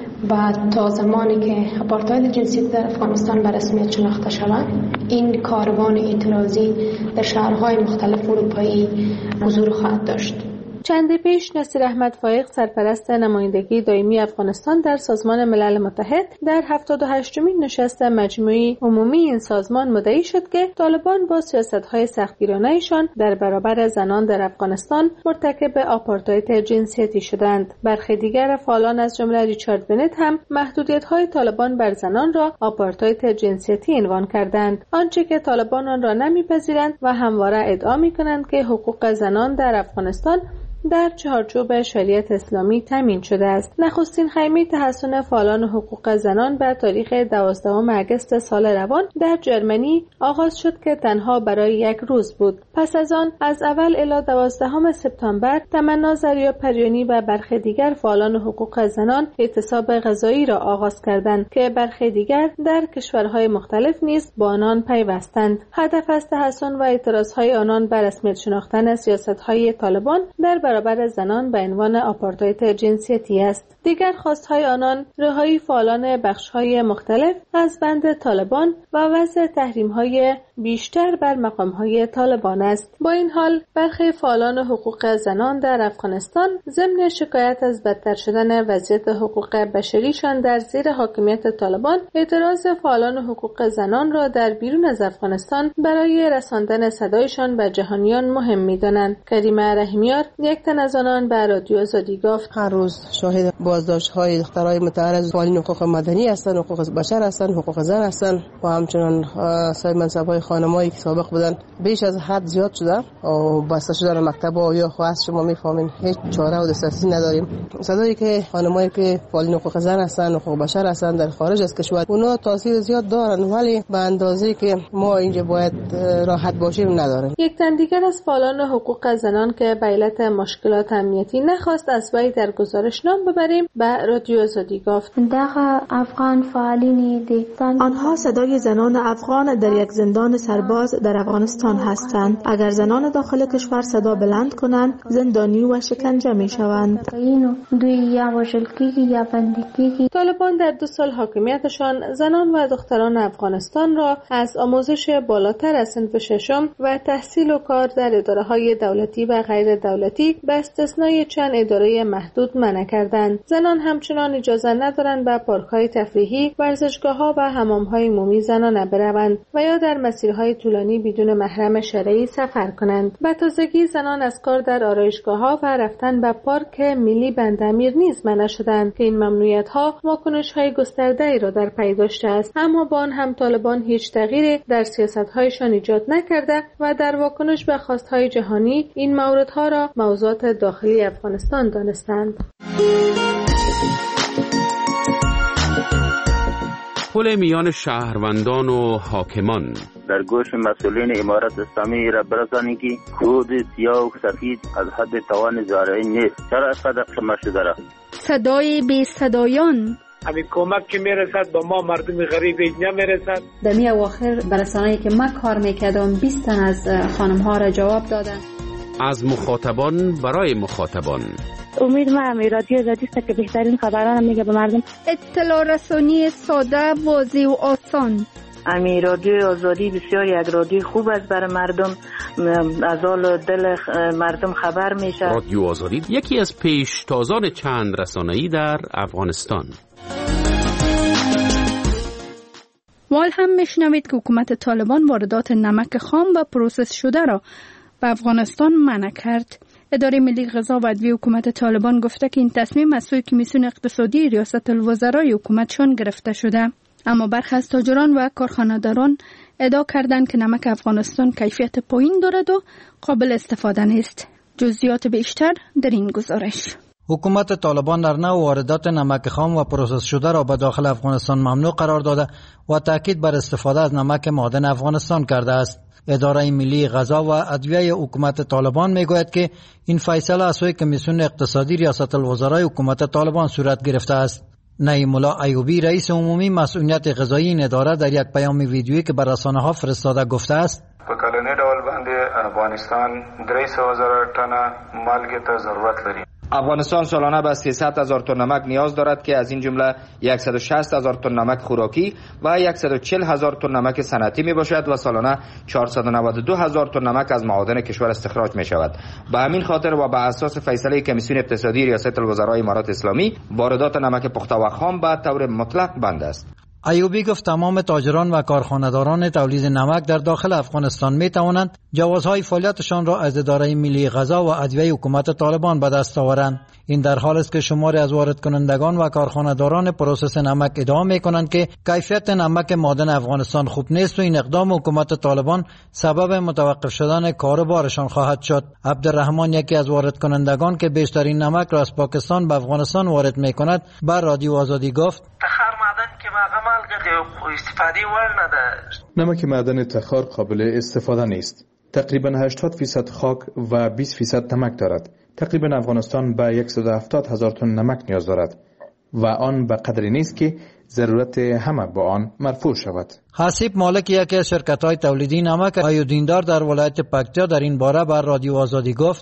[SPEAKER 14] و تا زمانی که آپارتاید جنسیتی در افغانستان به رسمیت شناخته شود این کاروان اعتراضی در شهرهای مختلف اروپایی حضور خواهد داشت.
[SPEAKER 13] چندی پیش نصیر احمد فایق سرپرست نمایندگی دائمی افغانستان در سازمان ملل متحد در هفتاد و هشتمین نشست مجموعی عمومی این سازمان مدعی شد که طالبان با سیاست‌های سختگیرانه‌شان در برابر زنان در افغانستان مرتکب آپارتاید جنسیتی شدند. برخی دیگر فعالان از جمله ریچارد بنت هم محدودیت‌های طالبان بر زنان را آپارتاید جنسیتی عنوان کردند، آنچه که طالبان آن را نمی‌پذیرند و همواره ادعا می‌کنند که حقوق زنان در افغانستان در چارچوب شریعت اسلامی تامین شده است. نخستین خیمه تحسن فعالان حقوق زنان بر تاریخ دوازدهم اگست سال روان در جرمنی آغاز شد که تنها برای یک روز بود. پس از آن از اول الی دوازدهم سپتامبر تمنا زریا پریانی و برخی دیگر فعالان حقوق زنان اعتصاب غذایی را آغاز کردند که برخی دیگر در کشورهای مختلف نیز با آنان پیوستند. هدف از تحسن و اعتراضهای آنان بر رسمیت شناختن سیاست‌های طالبان در برابر زنان به عنوان آپارتاید جنسیتی است. دیگر خواستهای آنان رهایی فعالان بخش‌های مختلف از بند طالبان و وضع تحریم‌های بیشتر بر مقام‌های طالبان است. با این حال برخی فعالان حقوق زنان در افغانستان ضمن شکایت از بدتر شدن وضعیت حقوق بشریشان در زیر حاکمیت طالبان اعتراض فعالان حقوق زنان را در بیرون از افغانستان برای رساندن صدایشان به جهانیان مهم می‌دانند. کریمه رحیمیار یک تن از آنان به رادیو آزادی گفت
[SPEAKER 15] هر روز شاهد بازداشت‌های دخترای متعرض فعالین حقوق مدنی هستند، حقوق بشر هستند، حقوق زن هستند و همچنان صاحب منصب‌های خانمایی که سابق بودن بیش از حد زیاد شده و بسته شدن مکتب‌ها یا خواست شما میفهمین هیچ چاره و دسترسی نداریم. صدایی که خانمایی که فعالین حقوق زن هستن و حقوق بشر هستن در خارج از کشور اونا تاثیر زیاد دارن ولی به اندازه‌ای که ما اینجا باید راحت باشیم ندارن.
[SPEAKER 13] یک تن دیگر از فعالان حقوق زنان که به علت مشکلات امنیتی نخواست از وی در گزارش نام ببریم به رادیو آزادی گفت
[SPEAKER 9] دغه افغان فعالین دیگتان
[SPEAKER 16] آنها صدای زنان افغان در یک زندان سرباز در افغانستان هستند. اگر زنان داخل کشور صدا بلند کنند زندانی و شکنجه می شوند.
[SPEAKER 13] طالبان در دو سال حاکمیتشان زنان و دختران افغانستان را از آموزش بالاتر از صنف ششم و تحصیل و کار در اداره‌های دولتی و غیر دولتی به استثنای چند اداره محدود منع کردند. زنان همچنان اجازه ندارند به پارک‌های تفریحی، ورزشگاه‌ها و حمام‌های عمومی زنانه بروند و یا در مسیرهای طولانی بدون محرم شرعی سفر کنند. به تازگی زنان از کار در آرایشگاه‌ها و رفتن به پارک ملی بندامیر نیز منع شدند که این ممنوعیت‌ها واکنش‌های گسترده‌ای را در پی داشته است. اما با آن هم طالبان هیچ تغییری در سیاست‌هایشان ایجاد نکرده و در واکنش به خواست‌های جهانی این موردها را موضوعات داخلی افغانستان دانستند.
[SPEAKER 11] پل میان شهروندان و حاکمان
[SPEAKER 17] در گوش مسئولین امارت اسلامی را برسانی که خود سیاه و سفید از حد توان زارعی نیست. چرا اینقدر شما شده را؟
[SPEAKER 1] صدای بی صدایان
[SPEAKER 18] همین کمک که میرسد با ما مردم غریب اینجا میرسد.
[SPEAKER 19] در می اواخر برسانه‌ای که من کار میکردم بیست تن از خانم ها را جواب دادن.
[SPEAKER 11] از مخاطبان برای مخاطبان
[SPEAKER 20] امید ما هم رادیو آزادی است که بهترین خبران میگه به مردم.
[SPEAKER 1] اطلاع رسانی ساده، واضح و آسان.
[SPEAKER 8] امی رادیو آزادی بسیار یک رادیو خوب است برای مردم، از حال دل مردم خبر میشه.
[SPEAKER 11] رادیو آزادی یکی از پیشتازان چند رسانه‌ای در افغانستان.
[SPEAKER 1] وال هم میشنوید که حکومت طالبان واردات نمک خام و پروسس شده را به افغانستان منع کرد. اداره ملی غذا و ادویه حکومت طالبان گفته که این تصمیم از سوی کمیسیون اقتصادی ریاست الوزرای حکومتشان گرفته شده. اما برخی از تاجران و کارخانه‌داران ادعا کردند که نمک افغانستان کیفیت پایین دارد و قابل استفاده نیست. جزئیات بیشتر در این گزارش.
[SPEAKER 7] حکومت طالبان در نوع واردات نمک خام و پروسس شده را به داخل افغانستان ممنوع قرار داده و تاکید بر استفاده از نمک معدن افغانستان کرده است. اداره ملی غذا و ادویه حکومت طالبان میگوید که این فیصله از سوی کمیسیون اقتصادی ریاست الوزرای حکومت طالبان صورت گرفته است. نعیم الله ایوبی رئیس عمومی مسئولیت غذایی این اداره در یک پیام ویدیویی که بر رسانه‌ها فرستاده گفته است:
[SPEAKER 21] په کلنی ډول باندې افغانستان درې سوه زره ټنه مالګې ته ضرورت لري.
[SPEAKER 22] افغانستان سالانه به سیصد هزار تن نمک نیاز دارد که از این جمله صد و شصت هزار تن نمک خوراکی و صد و چهل هزار تن نمک صنعتی می باشد و سالانه چهارصد و نود و دو هزار تن نمک از معادن کشور استخراج می شود. به همین خاطر و بر اساس فیصله کمیسیون اقتصادی ریاست الوزرای امارات اسلامی واردات نمک پخته و خام به طور مطلق بند است.
[SPEAKER 7] ایوبی گفت تمام تاجران و کارخانه‌داران تولید نمک در داخل افغانستان می توانند جوازهای فعالیتشان را از اداره ملی غذا و ادویه حکومت طالبان به دست آورند. این در حالی است که شماری از وارد کنندگان و کارخانه‌داران پروسس نمک ادعا می کنند که کیفیت نمک معدن افغانستان خوب نیست و این اقدام حکومت طالبان سبب متوقف شدن کاروبارشان خواهد شد. عبدالرحمن یکی از وارد کنندگان که بیشترین نمک را از پاکستان به افغانستان وارد می کند بر رادیو آزادی گفت:
[SPEAKER 23] که مالګه استفاده وړ نه ده.
[SPEAKER 24] نمک معدن تخار قابل استفاده نیست. تقریبا هشتاد فیصد خاک و بیست فیصد نمک دارد. تقریبا افغانستان به صد و هفتاد هزار تن نمک نیاز دارد و آن به قدری نیست که ضرورت همه با آن مرفوع شود.
[SPEAKER 7] حسیب مالک یکی از شرکت‌های تولیدی نمک ایودیندار در ولایت پکتیا در این باره بر رادیو آزادی گفت: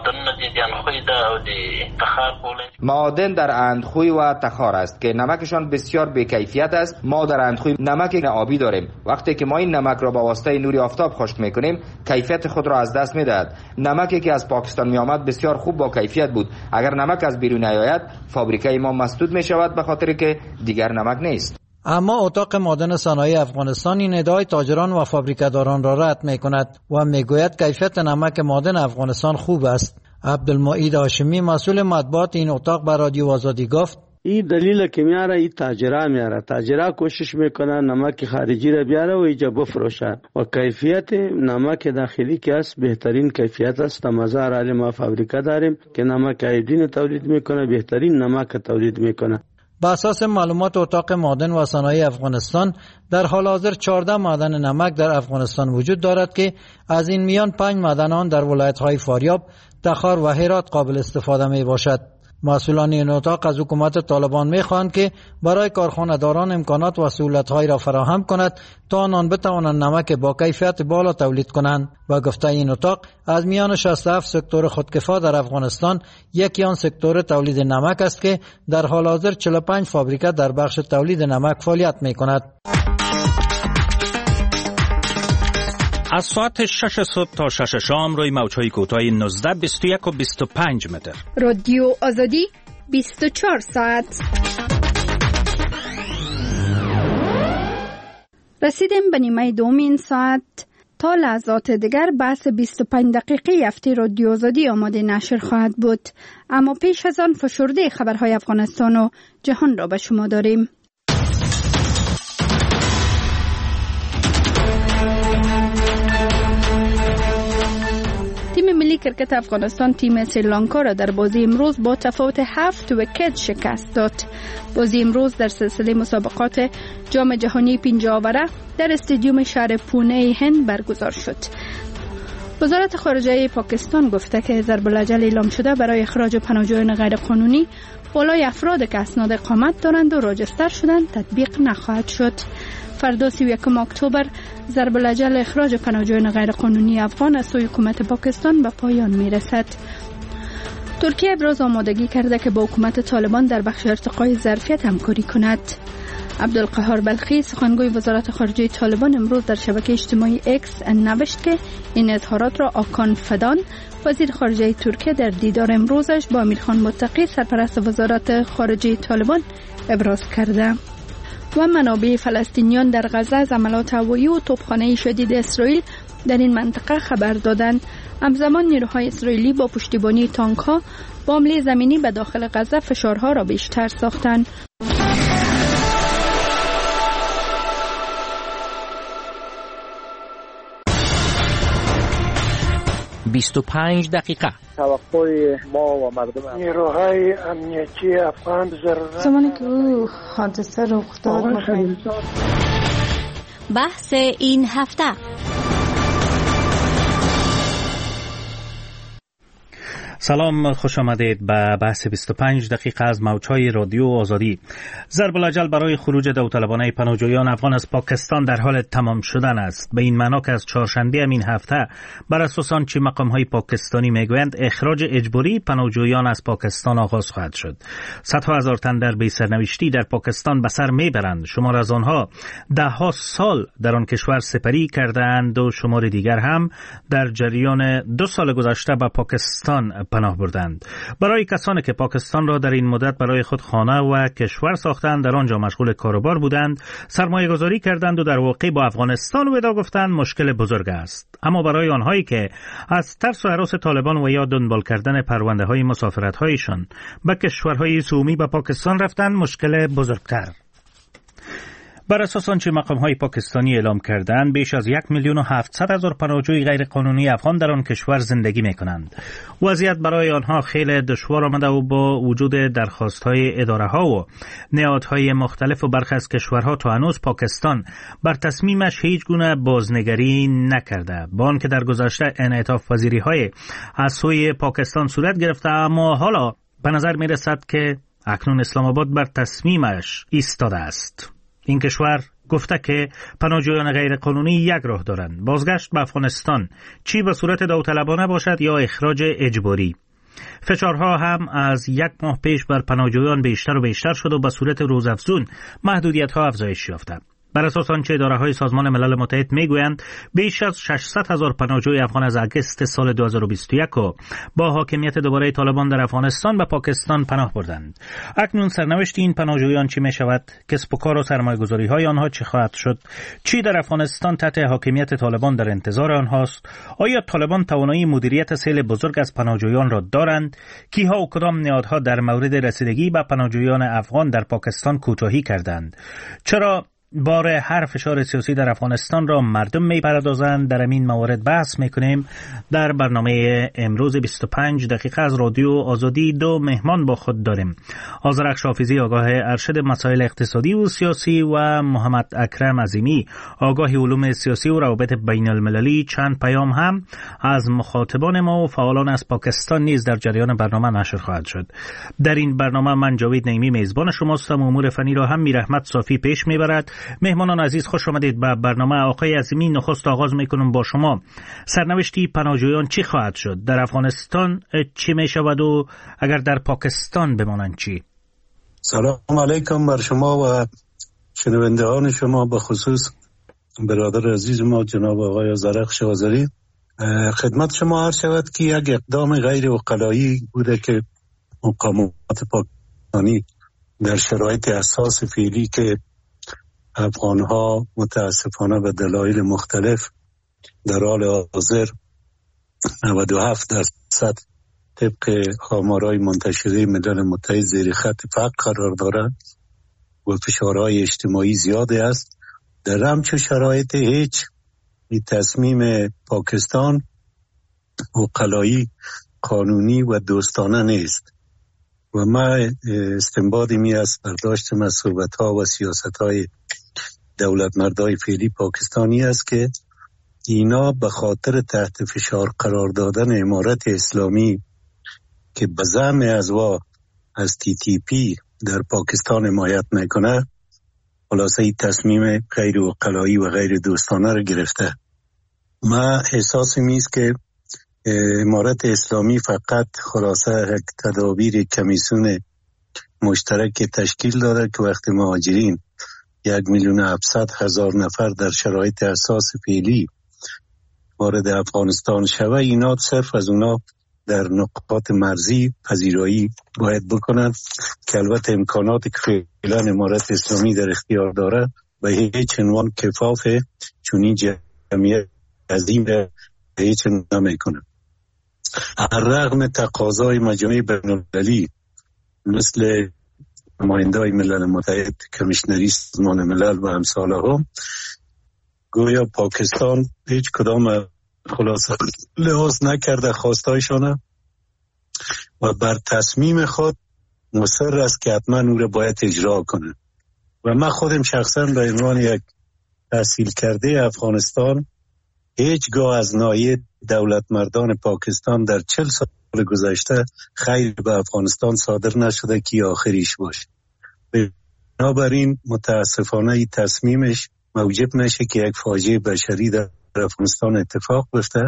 [SPEAKER 22] معادن در اندخوی و تخار است که نمکشان بسیار بی‌کیفیت است. ما در اندخوی نمک آبی داریم. وقتی که ما این نمک را با واسطه نور آفتاب خشک میکنیم کیفیت خود را از دست میدهد. نمکی که از پاکستان می آمد بسیار خوب با کیفیت بود. اگر نمک از بیرون نیاید فابریکه ما مسدود می شود به خاطر که دیگر نمک نیست.
[SPEAKER 7] اما اتاق معدن صنایع افغانستان این ادعای تاجران و فابریکه‌داران را رد می‌کند و میگوید کیفیت نمک معدن افغانستان خوب است. عبدالمعید هاشمی مسئول مطبوعات این اتاق بر رادیو آزادی گفت:
[SPEAKER 2] این دلیل که میاره این تاجرا میاره تاجرا کوشش میکنه نمک خارجی را بیاره و اینجا بفروشن و کیفیت نمک داخلی که است بهترین کیفیت است. مزار علی ما فابریکه داریم که نمک ایودین تولید میکنه، بهترین نمک تولید میکنه.
[SPEAKER 3] با اساس معلومات اتاق معدن و صنایع افغانستان در حال حاضر چهارده معدن نمک در افغانستان وجود دارد که از این میان پنج معدن آن در ولایت‌های فاریاب، تخار و هرات قابل استفاده می باشد. مسئولان این اتاق از حکومت طالبان می خواهند که برای کارخانه‌داران امکانات و سهولت‌هایی را فراهم کند تا آنان بتوانند نمک با کیفیت بالا تولید کنند. و گفته این اتاق از میان شصت و هفت سکتور خودکفا در افغانستان یکی آن سکتور تولید نمک است که در حال حاضر چهل و پنج فابریکه در بخش تولید نمک فعالیت می کند.
[SPEAKER 4] از ساعت شش صبح تا شش شام روی موج‌های کوتاه نوزده، بیست و یک و بیست و پنج متر.
[SPEAKER 1] رادیو آزادی بیست و چهار ساعت. رسیدیم به نیمه دوم این ساعت. تا لحظات دیگر بحث بیست و پنج دقیقه هفته رادیو آزادی آماده نشر خواهد بود. اما پیش از آن فشرده خبرهای افغانستان و جهان را به شما داریم. تیم ملی کرکت افغانستان تیم سریلانکا را در بازی امروز با تفاوت هفت ویکت شکست داد. بازی امروز در سلسله مسابقات جام جهانی پنجاه آوره در استادیوم شهر پونه هند برگزار شد. وزارت خارجه پاکستان گفته که ضرب الاجل اعلام شده برای اخراج پناهجویان غیرقانونی بالای افراد که اسناد اقامت دارند و راجستر شدند تطبیق نخواهد شد. فردا سی و یکم اکتبر ضرب الاجل اخراج پناهجویان غیرقانونی افغان از سوی حکومت پاکستان به پایان میرسد. ترکیه ابراز آمادگی کرده که با حکومت طالبان در بخش ارتقای ظرفیت همکاری کند. عبدالقهار بلخی سخنگوی وزارت خارجه طالبان امروز در شبکه اجتماعی اکس نوشت که این اظهارات را آکان فدان وزیر خارجه ترکیه در دیدار امروزش با امیرخان متقی سرپرست وزارت خارجه طالبان ابراز کرده. و منابع فلسطینیان در غزه از عملات هوایی و توپخانه شدید اسرائیل در این منطقه خبر دادند. همزمان نیروهای اسرائیلی با پشتیبانی تانک‌ها با حمله زمینی به داخل غزه فشارها را بیشتر ساختند.
[SPEAKER 4] بیست و پنج دقیقه.
[SPEAKER 6] توقع ما و مردم نیروهای امنیتی افغان ضرورت
[SPEAKER 25] زمانی که او حادثه رخ داد.
[SPEAKER 26] بحث این هفته.
[SPEAKER 4] سلام، خوش آمدید به بحث بیست و پنج دقیقه از موج‌های رادیو آزادی. ضرب الاجل برای خروج داوطلبانه پناهجویان افغان از پاکستان در حال تمام شدن است. به این معنا که از چهارشنبه همین هفته بر اساس آنچه مقام‌های پاکستانی میگویند اخراج اجباری پناهجویان از پاکستان آغاز خواهد شد. صدها هزار تن در بی سرنوشتی در پاکستان به سر میبرند. شمار از آنها ده ها سال در آن کشور سپری کردند و شمار دیگر هم در جریان دو سال گذشته به پاکستان پناه بردند. برای کسانی که پاکستان را در این مدت برای خود خانه و کشور ساختند، در آنجا مشغول کاروبار بودند، سرمایه گذاری کردند و در واقع با افغانستان ودا گفتند، مشکل بزرگ است. اما برای آنهایی که از ترس و هراس طالبان و یا دنبال کردن پرونده های مسافرت هایشان به کشورهای سومی به پاکستان رفتند، مشکل بزرگتر. بر اساس آنچه مقام‌های پاکستانی اعلام کردند، بیش از یک میلیون و هفتصد هزار پناهجوی غیرقانونی افغان در آن کشور زندگی می‌کنند. وضعیت برای آنها خیلی دشوار آمده و با وجود درخواست‌های اداره‌ها و نهادهای مختلف و برخی از کشورها تا هنوز پاکستان بر تصمیمش هیچ گونه بازنگری نکرده. با آنکه در گذشته انعطاف پذیری‌های از سوی پاکستان صورت گرفته، اما حالا به نظر می‌رسد که اکنون اسلام آباد بر تصمیمش ایستاده است. این کشور گفته که پناهجویان غیرقانونی یک راه دارند: بازگشت به افغانستان، چی به صورت داوطلبانه باشد یا اخراج اجباری. فشارها هم از یک ماه پیش بر پناهجویان بیشتر و بیشتر شد و به صورت روزافزون محدودیت‌ها افزایش یافته. بر اساس آنچه اداره‌های سازمان ملل متحد میگویند بیش از ششصد هزار پناهجوی افغان از اگست سال دو هزار و بیست و یک با حاکمیت دوباره طالبان در افغانستان به پاکستان پناه بردند. اکنون سرنوشت این پناهجویان چی می شود؟ کسب و کار و سرمایه‌گذاری های آنها چه خواهد شد؟ چی در افغانستان تحت حاکمیت طالبان در انتظار آنهاست؟ آیا طالبان توانایی مدیریت سیل بزرگ از پناهجویان را دارند؟ کیها و کدام نهادها در مورد رسیدگی به پناهجویان افغان در پاکستان کوتاهی کردند؟ چرا بار هر فشار سیاسی در افغانستان را مردم می‌پردازند؟ در این موارد بحث می‌کنیم. در برنامه امروز بیست و پنج دقیقه از رادیو آزادی دو مهمان با خود داریم. آذرخش حافظی آگاه ارشد مسائل اقتصادی و سیاسی و محمد اکرم عظیمی آگاه علوم سیاسی و روابط بین المللی. چند پیام هم از مخاطبان ما و فعالان از پاکستان نیز در جریان برنامه نشر خواهد شد. در این برنامه من جاوید نعیمی میزبان شماستم. امور فنی را هم میرحمت صافی پیش میبرد. مهمانان عزیز خوش آمدید به برنامه. آقای عظیمی، نخست آغاز میکنم با شما. سرنوشتی پناهجویان چی خواهد شد؟ در افغانستان چی میشود و اگر در پاکستان بمانند چی؟
[SPEAKER 5] سلام علیکم بر شما و شنوندگان شما، به خصوص برادر عزیز ما جناب آقای آذرخش آذری. خدمت شما عرض شود که یک اقدام غیر عقلایی بوده که مقامات پاکستانی در شرایط حساس فعلی که افغانها متاسفانه به دلایل مختلف در حال حاضر نود و هفت درصد طبق آمارهای منتشره ملل متحد زیر خط فقر قرار دارند و فشارهای اجتماعی زیاده است. در همچون شرایط هیچ تصمیم پاکستان عقلایی، قانونی و دوستانه نیست و ما استنباطی می از برداشتم از صحبت‌ها و سیاست‌های دولت مردای فعلی پاکستانی است که اینا به خاطر تحت فشار قرار دادن امارت اسلامی که به زعم ازوا از تی تی پی در پاکستان حمایت میکنه، خلاصه این تصمیم غیر عقلایی و غیر دوستانه رو گرفته. ما احساسی میست که امارت اسلامی فقط خلاصه یک تدابیر کمیسیون مشترک تشکیل داده که وقتی مهاجرین یک میلیون هفتصد هزار نفر در شرایط اساس فعلی وارد افغانستان شوه، اینا صرف از اونا در نقاط مرزی پذیرایی باید بکنن که البته امکاناتی که فعلا امارت اسلامی در اختیار داره به هیچ عنوان کفافه، چون این جمعیت عظیم به هیچ عنوان نمیکنه. هر رغم تقاضای مجامع بین‌المللی مثل نماینده‌های ملل متحد، کمیشنری سازمان ملل و امثال هم، گویا پاکستان هیچ کدام خلاصه لحاظ نکرده خواستایشانه و بر تصمیم خود مصر است که حتما او را باید اجرا کنه. و من خودم شخصا به عنوان یک تحصیل کرده افغانستان هیچگاه از ناحیه دولت مردان پاکستان در چل سال گذشته خیر به افغانستان صادر نشده که آخریش باشه. بنابراین متاسفانه این تصمیمش موجب نشه که یک فاجعه بشری در افغانستان اتفاق بیفته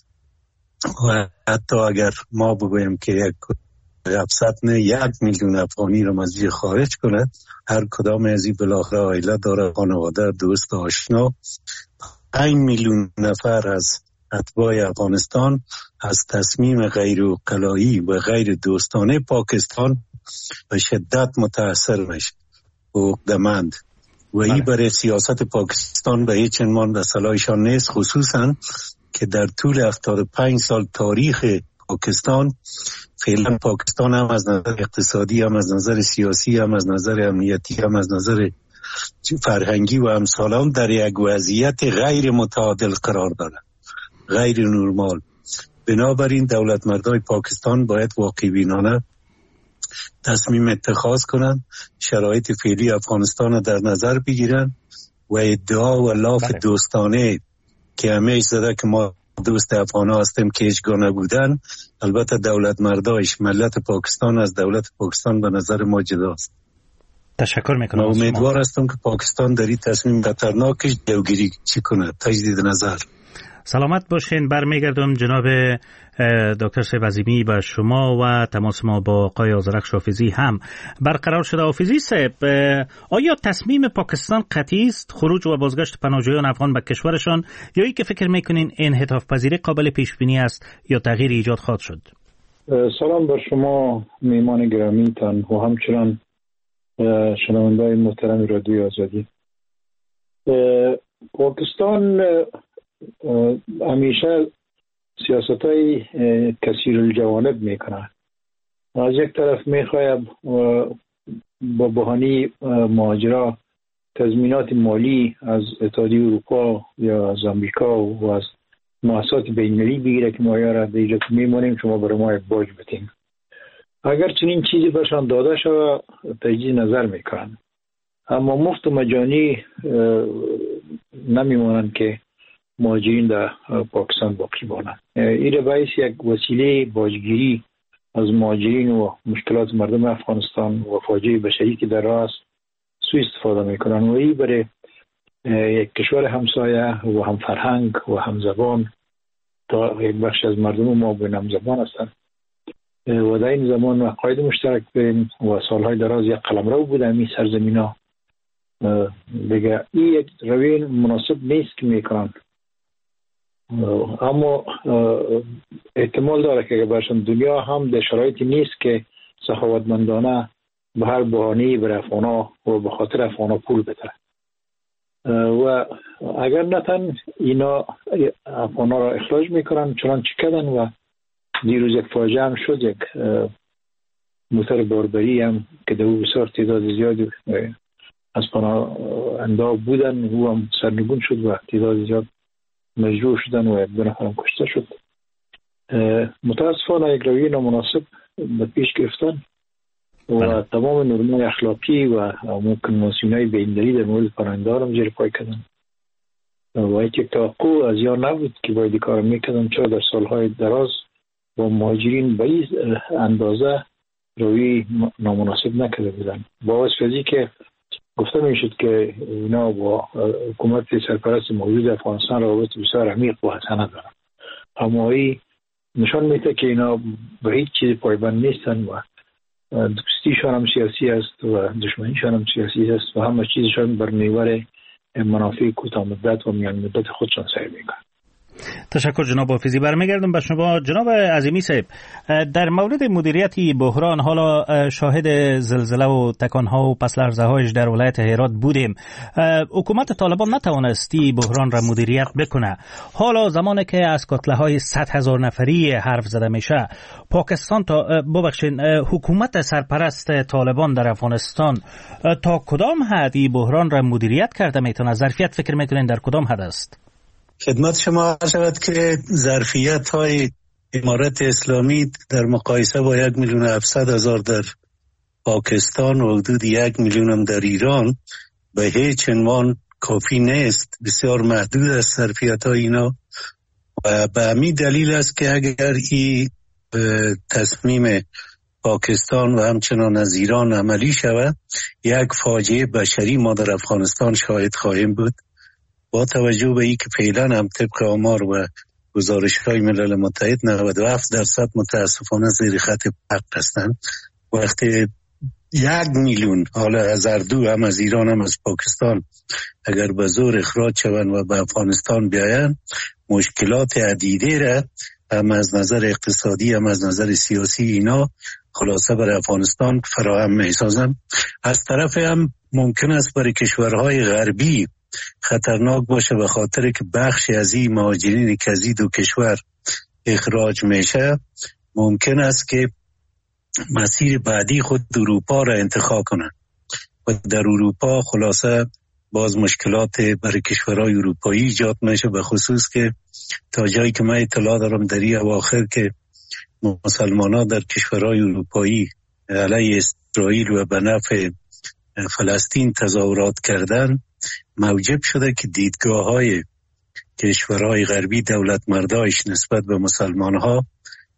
[SPEAKER 5] و حتی اگر ما بگویم که یک هفتصد نه یک میلیون افغانی رو از خارج کنه، هر کدام از این بالاخره عائله داره، خانواده، دوست، آشنا. پنج میلیون نفر از اتباع افغانستان از تصمیم غیر عقلایی و غیر دوستانه پاکستان به شدت متاثر میشه و عقده‌مند و این برای سیاست پاکستان به هیچ عنوان به صلاحشان نیست، خصوصا که در طول هفتاد و پنج سال تاریخ پاکستان فعلا پاکستان هم از نظر اقتصادی، هم از نظر سیاسی، هم از نظر امنیتی، هم از نظر فرهنگی و امثال در یک وضعیت غیر متعادل قرار داره، غیر نرمال. بنابراین دولت مردای پاکستان باید واقع بینانه تصمیم اتخاذ کنند، شرایط فعلی افغانستان در نظر بگیرن و ادعا و لاف بله. دوستانه که همیشه زده که ما دوست افغانا هستیم که هیچگاه نبودن، البته دولت مردایش ملت پاکستان از دولت پاکستان به نظر ما جداست.
[SPEAKER 4] تشکر میکنم.
[SPEAKER 5] من امیدوار هستم که پاکستان در این تصمیم خطرناکش جلوگیری چی کنه، تجدید نظر.
[SPEAKER 4] سلامت باشین. برمیگردم جناب دکتر سیب عظیمی و شما و تماس ما با آقای آذرخش حافظی هم برقرار شده. حافظی صاحب، آیا تصمیم پاکستان قطعی است خروج و بازگشت پناهجویان افغان به کشورشان، یا ای که فکر میکنین انعطاف پذیری قابل پیش بینی است یا تغییر ایجاد خواهد شد؟
[SPEAKER 9] سلام بر شما میهمان گرامی تان و همچنان شنونده‌های محترم رادیوی آزادی. پاکستان همیشه سیاست‌های کثیر الجوانب میکنه. از یک طرف میخواهد با بهانه مهاجرا تضمینات مالی از اتحادیه اروپا یا از امریکا و از مؤسسات بین‌المللی بگیره که ما یاره در اینجا میمونیم، شما برای ما یک باج بتیم. اگر چنین چیزی برشان داده شود تجدید نظر میکنن، اما مفت و مجانی نمیمونن که مهاجرین در پاکستان باقی بمانند. این باعث یک وسیله باجگیری از مهاجرین و مشکلات مردم افغانستان و فاجعه بشری که در راه است سوء استفاده میکنن و این برای یک کشور همسایه و هم فرهنگ و هم زبان، تا یک بخش از مردم ما به هم زبان هستند و در این زمان عقاید مشترک داریم و سالهای دراز یک قلمرو بوده این سرزمین ها. دیگه این یک روی مناسب نیست که میکنن، اما احتمال داره که اگر برشان دنیا هم در شرایطی نیست که سخاوتمندانه به هر بهانه‌ای بر افغانا و به خاطر افغانا پول بده و اگر نتن اینا افغانا را اخراج میکنن چنانچه کردن و دیروز یک فاجعه هم شد، یک موتر باربری هم که در بسیار تعداد زیادی از پناهنده بودن او هم سرنگون شد و تعداد زیاد مجروح شدن و یک دو نفر هم کشته شد. متاسفانه یک رویه نامناسب به پیش گرفتن و تمام نرم‌های اخلاقی و کنوانسیون‌های بین‌المللی در مورد پناهنده ها را زیر پای کردن و یک توقع از یا نبود که باید کار میکردن، چرا در سالهای دراز با مهاجرین به این اندازه روی نامناسب نکرده بودن. با واسه که گفته میشد که اینا با حکومت سرپرست موجود افغانستان روابط بسیار عمیق و حسنه دارن، اما این نشان میده که اینا به هیچ چیز پایبند نیستن و دوستیشان هم سیاسی است و دشمنیشان هم سیاسی است و همه چیزشان بر محور منافع کوتاه مدت و میان مدت خودشان سعی میکنن.
[SPEAKER 4] تشکر جناب حافظی. برمیگردم به شما جناب عظیمی صاحب. در مورد مدیریت بحران، حالا شاهد زلزله و تکانها و پس لرزه هایش در ولایت هرات بودیم. حکومت طالبان نتوانستی بحران را مدیریت بکنه. حالا زمانی که از کتله های صد هزار نفری حرف زده میشه، پاکستان تا ببخشید حکومت سرپرست طالبان در افغانستان تا کدام حد این بحران را مدیریت کرده میتونه؟ ظرفیت فکر میکنین در کدام حد است؟
[SPEAKER 5] خدمت شما عرض شود که ظرفیت های امارت اسلامی در مقایسه با یک میلیون و هفتصد هزار در پاکستان و حدود یک میلیون هم در ایران به هیچ عنوان کافی نیست، بسیار محدود است ظرفیت های اینا و به همین دلیل است که اگر این تصمیم پاکستان و همچنان از ایران عملی شود، یک فاجعه بشری ما در افغانستان شاهد خواهیم بود. با توجه به این که فعلا هم طبق آمار و گزارش‌های ملل متحد نود و هفت درصد متاسفانه زیر خط فقر هستند، وقتی یک میلیون حالا از هر دو هم از ایران هم از پاکستان اگر به زور اخراج شوند و به افغانستان بیایند، مشکلات عدیده را هم از نظر اقتصادی هم از نظر سیاسی اینا خلاصه بر افغانستان فراهم می‌سازند. از طرف هم ممکن است برای کشورهای غربی خطرناک باشه به خاطر که بخشی از این مهاجرین که از این دو کشور اخراج میشه ممکن است که مسیر بعدی خود اروپا را انتخاب کنن و در اروپا خلاصه باز مشکلات برای کشورهای اروپایی ایجاد میشه، به خصوص که تا جایی که من اطلاع دارم در این اواخر که مسلمان ها در کشورهای اروپایی علیه اسرائیل و به نفع فلسطین تظاهرات کردن، موجب شده که دیدگاه های کشورهای غربی دولت مردایش نسبت به مسلمان ها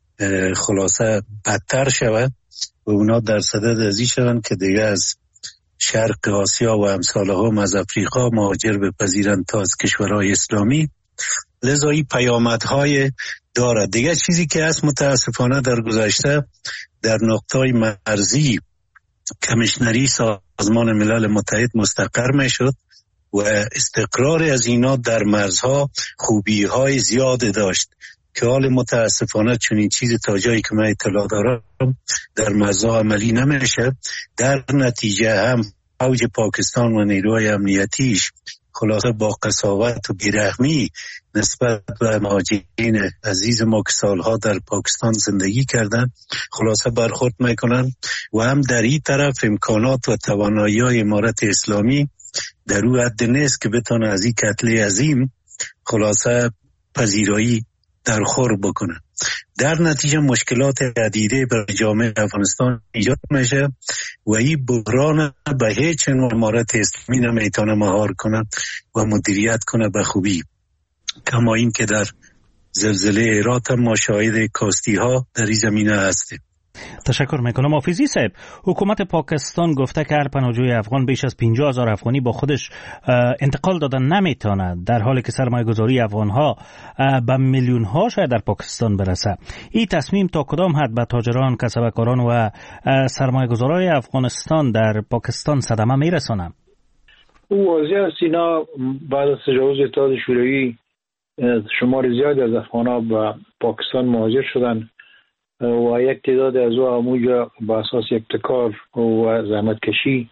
[SPEAKER 5] خلاصه بدتر شود و اونا در صدد ازی شدن که دیگه از شرق آسیا و امثال هم از افریقا مهاجر بپذیرند تا از کشورهای اسلامی لذا این پیامدهای دارد. دیگه چیزی که هست متاسفانه در گذشته در نقطه‌های مرزی کمیشنری سازمان ملل متحد مستقر می شد و استقرار از اینا در مرزها خوبی‌های زیاد داشت که حال متاسفانه چنین چیزی تا جایی که من اطلاع دارم در مرزها عملی نمیشه. در نتیجه هم اوج پاکستان و نیروهای امنیتیش خلاصه با قساوت و بیرحمی نسبت به مهاجرین عزیز ما که سالها در پاکستان زندگی کردن خلاصه برخورد میکنن و هم در این طرف امکانات و توانایی های امارت اسلامی در او حد نیست که بتونه از این کتله عظیم خلاصه پذیرایی در خور بکنه. در نتیجه مشکلات عدیده بر جامعه افغانستان ایجاد میشه و این بحران به هیچ عنوان امارت اسلامی نمیتونه مهار کنه و مدیریت کنه به خوبی. کما این که در زلزله هرات ما شاهد کاستی ها در این زمینه هستیم.
[SPEAKER 4] تشکر میکنم. حافظی صاحب، حکومت پاکستان گفته که هر پناهجوی افغان بیش از پنجاه هزار افغانی با خودش انتقال دادن نمیتونه، در حالی که سرمایه گذاری افغان ها به میلیون ها شاید در پاکستان برسه. این تصمیم تا کدام حد به تاجران، کسبکاران و سرمایه گذارای افغانستان در پاکستان صدمه میرسونه؟
[SPEAKER 9] او واضح است اینا بعد از تجاوز اتحاد شوروی شمار زیادی از افغان ها به پاکستان مهاجر شدن و یک تعداد از او همونجا با اساس ابتکار و زحمت کشی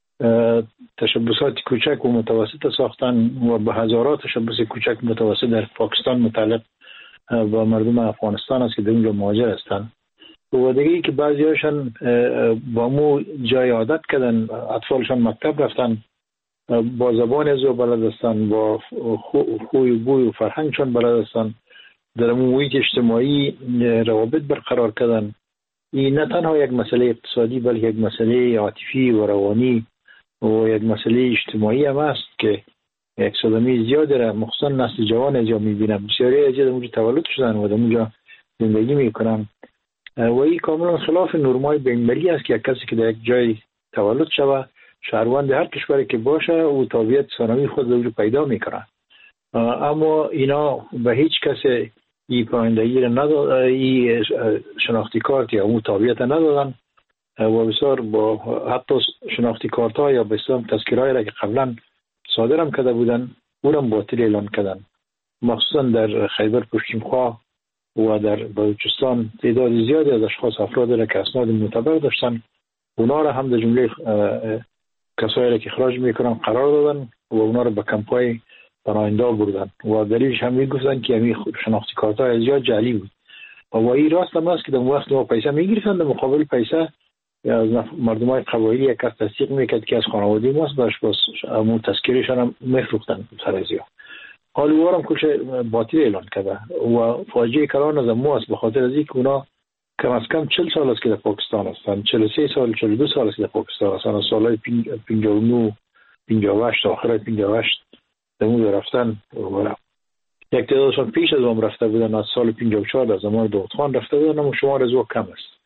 [SPEAKER 9] تشبسات کوچک و متوسط ساختن و به هزارات تشبس کوچک متوسط در پاکستان متعلق با مردم افغانستان است که در اونجا مهاجر هستند. و دیگه که بعضی هاشون با مو جای عادت کردن، اطفالشان مکتب رفتن، با زبان از او بلد هستن، با خوی و بوی و فرهنگشان بلد هستن، در محیط اجتماعی روابط برقرار کردن. این نه تنها یک مسئله اقتصادی بلکه یک مسئله عاطفی و روانی و یک مسئله اجتماعی هم است که یک صدمه زیاد داره، مخصوصا نسل جوان از جا میبینم بسیاری از اونجا تولد شدن و در اونجا زندگی میکنن و این کاملا خلاف نرمای بین‌المللی است که یک کسی که در یک جای تولد شود شهروند هر کشوری که باشه و تابعیت ثانوی خود در پیدا میکنه. اما اینا به هیچ کسی این پایندگی را ندادن، این شناختی کارت یا اون تابعیت ندادن و بسیار با حتی شناختی کارت ها یا بسیار تذکیرهای را که قبلا صادرم کرده بودن اونم باطل اعلان کردن. مخصوصا در خیبر پشتونخوا و در بلوچستان تعداد زیادی از اشخاص افراد را که اسناد معتبر داشتن اونا را هم در جمله کسایی را که اخراج میکنن قرار دادن و اونا را به کمپای پناهنده بردن و دلیلش هم میگفتن که همین شناختی کارت ها زیاد جعلی بود و این راست هم است که در وقت ما پیسه میگرفتن در مقابل پیسه از مردم های قبایلی یک کس تصدیق میکرد که از خانواده ماست باش باز همون تذکیرشان هم میفروختن سر ازیا. حال اوارم کلش باطل اعلان کرده و فاجعه کلان از ما است به خاطر از اینکه اونا کم از کم چهل سال است که در پاکستان هستن، چهل و سه سال چهل و دو سال است که در پاکستان هستن. از سالهای پنجاه و نه پنجاه و هشت آخر پنجاه و هشت دمون رفتن و یک تعدادشان پیش از هم رفته بودن، از سال پنجاه و چهار از زمان داود خان رفته بودن، اما شمار از او کم است.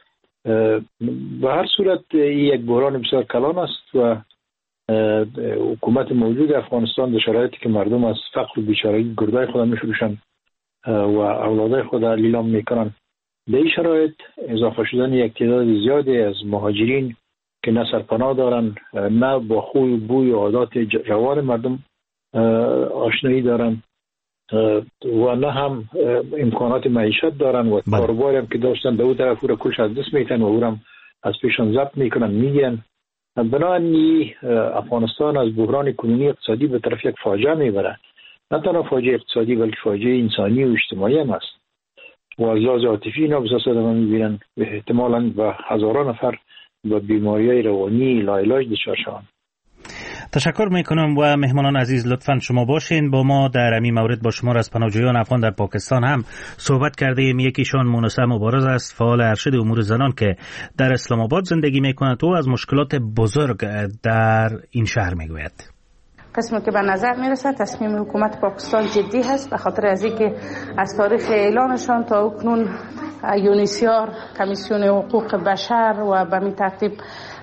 [SPEAKER 9] به هر صورت یک بحران بسیار کلان است و حکومت موجود افغانستان در شرایطی که مردم از فقر و بیچارگی گردای خود میفروشن و اولادای خود لیلام میکنن، در این شرایط اضافه شدن یک تعداد زیادی از مهاجرین که نه سرپناه دارن، نه با خوی و بوی و عادات جوان مردم آشنایی دارن و نه هم امکانات معیشت دارن و کاروباری هم که داشتن در اون طرف او را کلش از دست میتن و او را از پیشان ضبط میکنن میگن. بنابراین افغانستان از بحران کنونی اقتصادی به طرف یک فاجعه میبره، نه تنها فاجعه اقتصادی بلکه فاجعه انسانی و اجتماعی هم است و از لحاظ عاطفی اینا بسیار صدمه میبینن و احتمالاً به هزاران نفر با بیماری‌های روانی لاعلاج دچار شوند.
[SPEAKER 4] تشکر میکنم و مهمانان عزیز لطفاً شما باشین با ما در این مورد. با شما از پناهجویان افغان در پاکستان هم صحبت کردیم. یکیشان مونسه مبارز است، فعال ارشد امور زنان که در اسلام آباد زندگی میکند و از مشکلات بزرگ در این شهر میگوید.
[SPEAKER 8] قسمی که به نظر میرسه تصمیم حکومت پاکستان جدی هست به خاطر از اینکه از تاریخ اعلانشان تا اکنون یونیسیار، کمیسیون حقوق بشر و به می ترتیب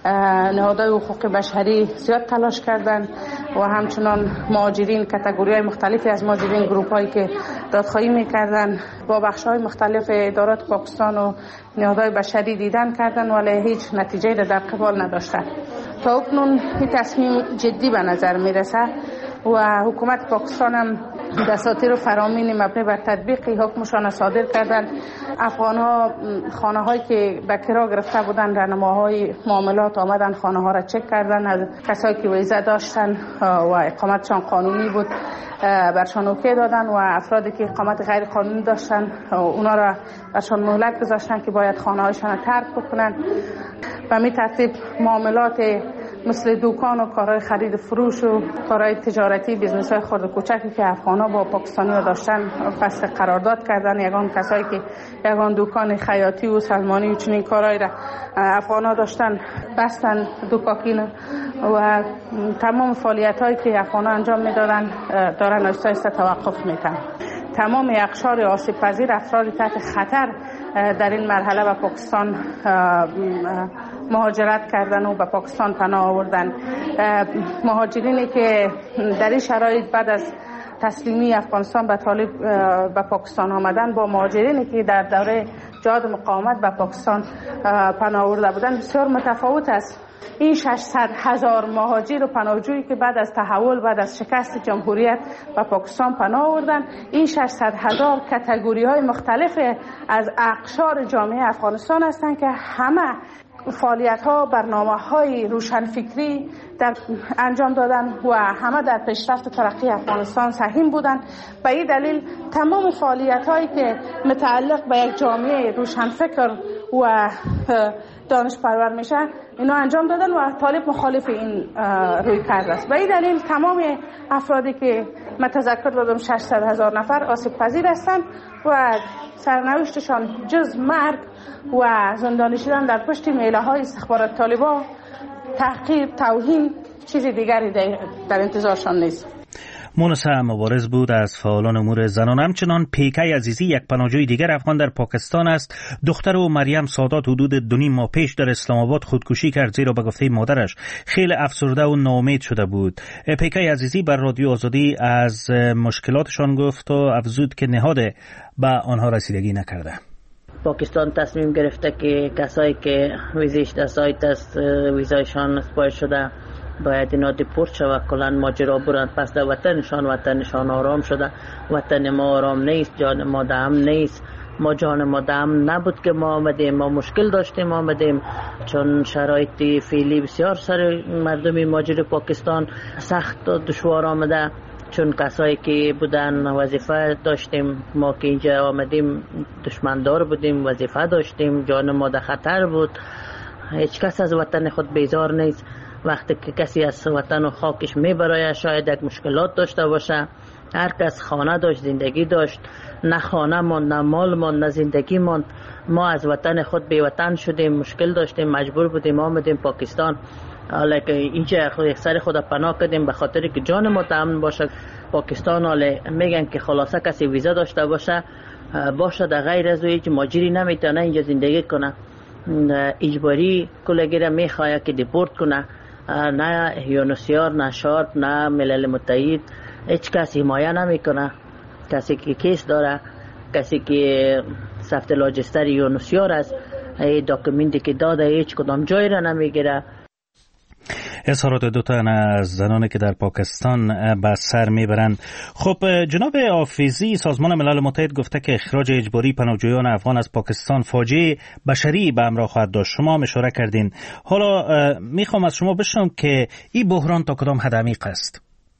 [SPEAKER 8] نهادهای حقوق بشری زیاد تلاش کردند و همچنان مهاجرین، کاتگوری‌های مختلفی از مهاجرین، گروپ‌هایی که دادخواهی می‌کردند با بخش‌های مختلف ادارات پاکستان و نهادهای بشری دیدن کردند ولی هیچ نتیجه‌ای در قبال نداشتند. تا اکنون این تصمیم جدی به نظر میرسه و حکومت پاکستان هم دساتیر فرامین مبنی بر تطبیق حکمشان صادر کردند. افغان‌ها خانه هایی که به کرا گرفته بودند، راهنماهای معاملات آمدن خانه ها را چک کردند، از کسایی که ویزه داشتن و اقامتشان قانونی بود برشان اوکی دادن و افرادی که اقامت غیر قانونی داشتن اونا را برشان مهلت گذاشتن که باید خانه هایشان را ترک بکنن. به می ترتیب معاملات مثل دکان و کارهای خرید فروش و کارهای تجارتی، بیزنس های خرد و کوچکی که افغان‌ها با پاکستانی‌ها داشتن فسخ قرارداد کردن. یگان کسایی که یگان دکان خیاطی و سلمانی و چنین کارهای را افغان‌ها داشتن بستن دکاکین و تمام فعالیت‌هایی که افغان‌ها انجام می‌دادن دارن آهسته آهسته توقف میکنن. تمام اقشار آسیب پذیر، افرادی تحت خطر در این مرحله به پاکستان مهاجرت کردن و به پاکستان پناه آوردن. مهاجرینی که در این شرایط بعد از تسلیمی افغانستان به طالب به پاکستان آمدن با مهاجرینی که در دوره جهاد مقاومت به پاکستان پناه آورده بودن بسیار متفاوت است. این ششصد هزار مهاجر و پناهجویی که بعد از تحول، بعد از شکست جمهوریت به پاکستان پناه آوردن، این ششصد هزار کاتگوری های مختلف از اقشار جامعه افغانستان هستند که همه فعالیت ها، برنامه های روشنفکری در انجام دادن و همه در پیشرفت و ترقی افغانستان سهیم بودند. به این دلیل تمام فعالیت هایی که متعلق به یک جامعه روشنفکر و دانش پرور میشه اینا انجام دادن و طالب مخالف این روی کرده است. به این دلیل تمام افرادی که متذکر دادم ششصد هزار نفر آسیب پذیر هستند و سرنوشتشان جز مرگ و زندانی شدن در پشت میله های استخبارات طالبان، تحقیر، توهین، چیزی دیگری در انتظارشان نیست.
[SPEAKER 4] مونس مبارز بود از فعالان امور زنان. همچنان پیکه عزیزی، یک پناهجوی دیگر افغان در پاکستان است. دختر و مریم سادات حدود دو نیم ماه پیش در اسلام آباد خودکشی کرد زیرا به گفته مادرش خیلی افسرده و ناامید شده بود. پیکه عزیزی بر رادیو آزادی از مشکلاتشان گفت و افزود که نهاد به آنها رسیدگی نکرده.
[SPEAKER 10] پاکستان تصمیم گرفته که کسایی که ویزیش در سایت است ویزایشان اسپای شده باید اینا دیپورت شود، کلا ماجرا برند پس در وطنشان. وطنشان آرام شده، وطن ما آرام نیست، جان ما دم نیست. ما جان ما دم نبود که ما آمدیم، ما مشکل داشتیم آمدیم چون شرایط فعلی بسیار سر مردم ماجر پاکستان سخت و دشوار آمده. چون کسایی که بودن وظیفه داشتیم، ما که اینجا آمدیم دشمندار بودیم، وظیفه داشتیم، جان ما در خطر بود. هیچ کس از وطن خود بیزار نیست. وقتی که کسی از وطن و خاکش میبره شاید یک مشکلات داشته باشه. هر کس خانه داشت، زندگی داشت، نه خانه ماند، نه مال ماند، نه زندگی ماند. ما از وطن خود بی وطن شدیم، مشکل داشتیم، مجبور بودیم آمدیم پاکستان. حالا که اینجا یک سر خود پناه کردیم به خاطر که جان ما تامین باشه. پاکستان حالا میگن که خلاصه کسی ویزا داشته باشه باشه در غیر از هیچ ماجری نمیتونه اینجا زندگی کنه. اجباری کلگیره میخواه که دیپورت کنه. نه یونسیار، نه شارپ، نه ملل متحد، هیچ کس حمایه نمیکنه. کسی که کیس داره، کسی که سفت لاجستر یونسیار است، این داکومنتی که داده هیچ کدام جای را نمیگیره.
[SPEAKER 4] اظهارات دو تن از زنانی که در پاکستان به سر میبرند. خب جناب حافظی، سازمان ملل متحد گفته که اخراج اجباری پناهجویان افغان از پاکستان فاجعه بشری به همراه خواهد داشت. شما هم اشاره کردین. حالا میخوام از شما بشنوم که این بحران تا کدام حد عمیق است.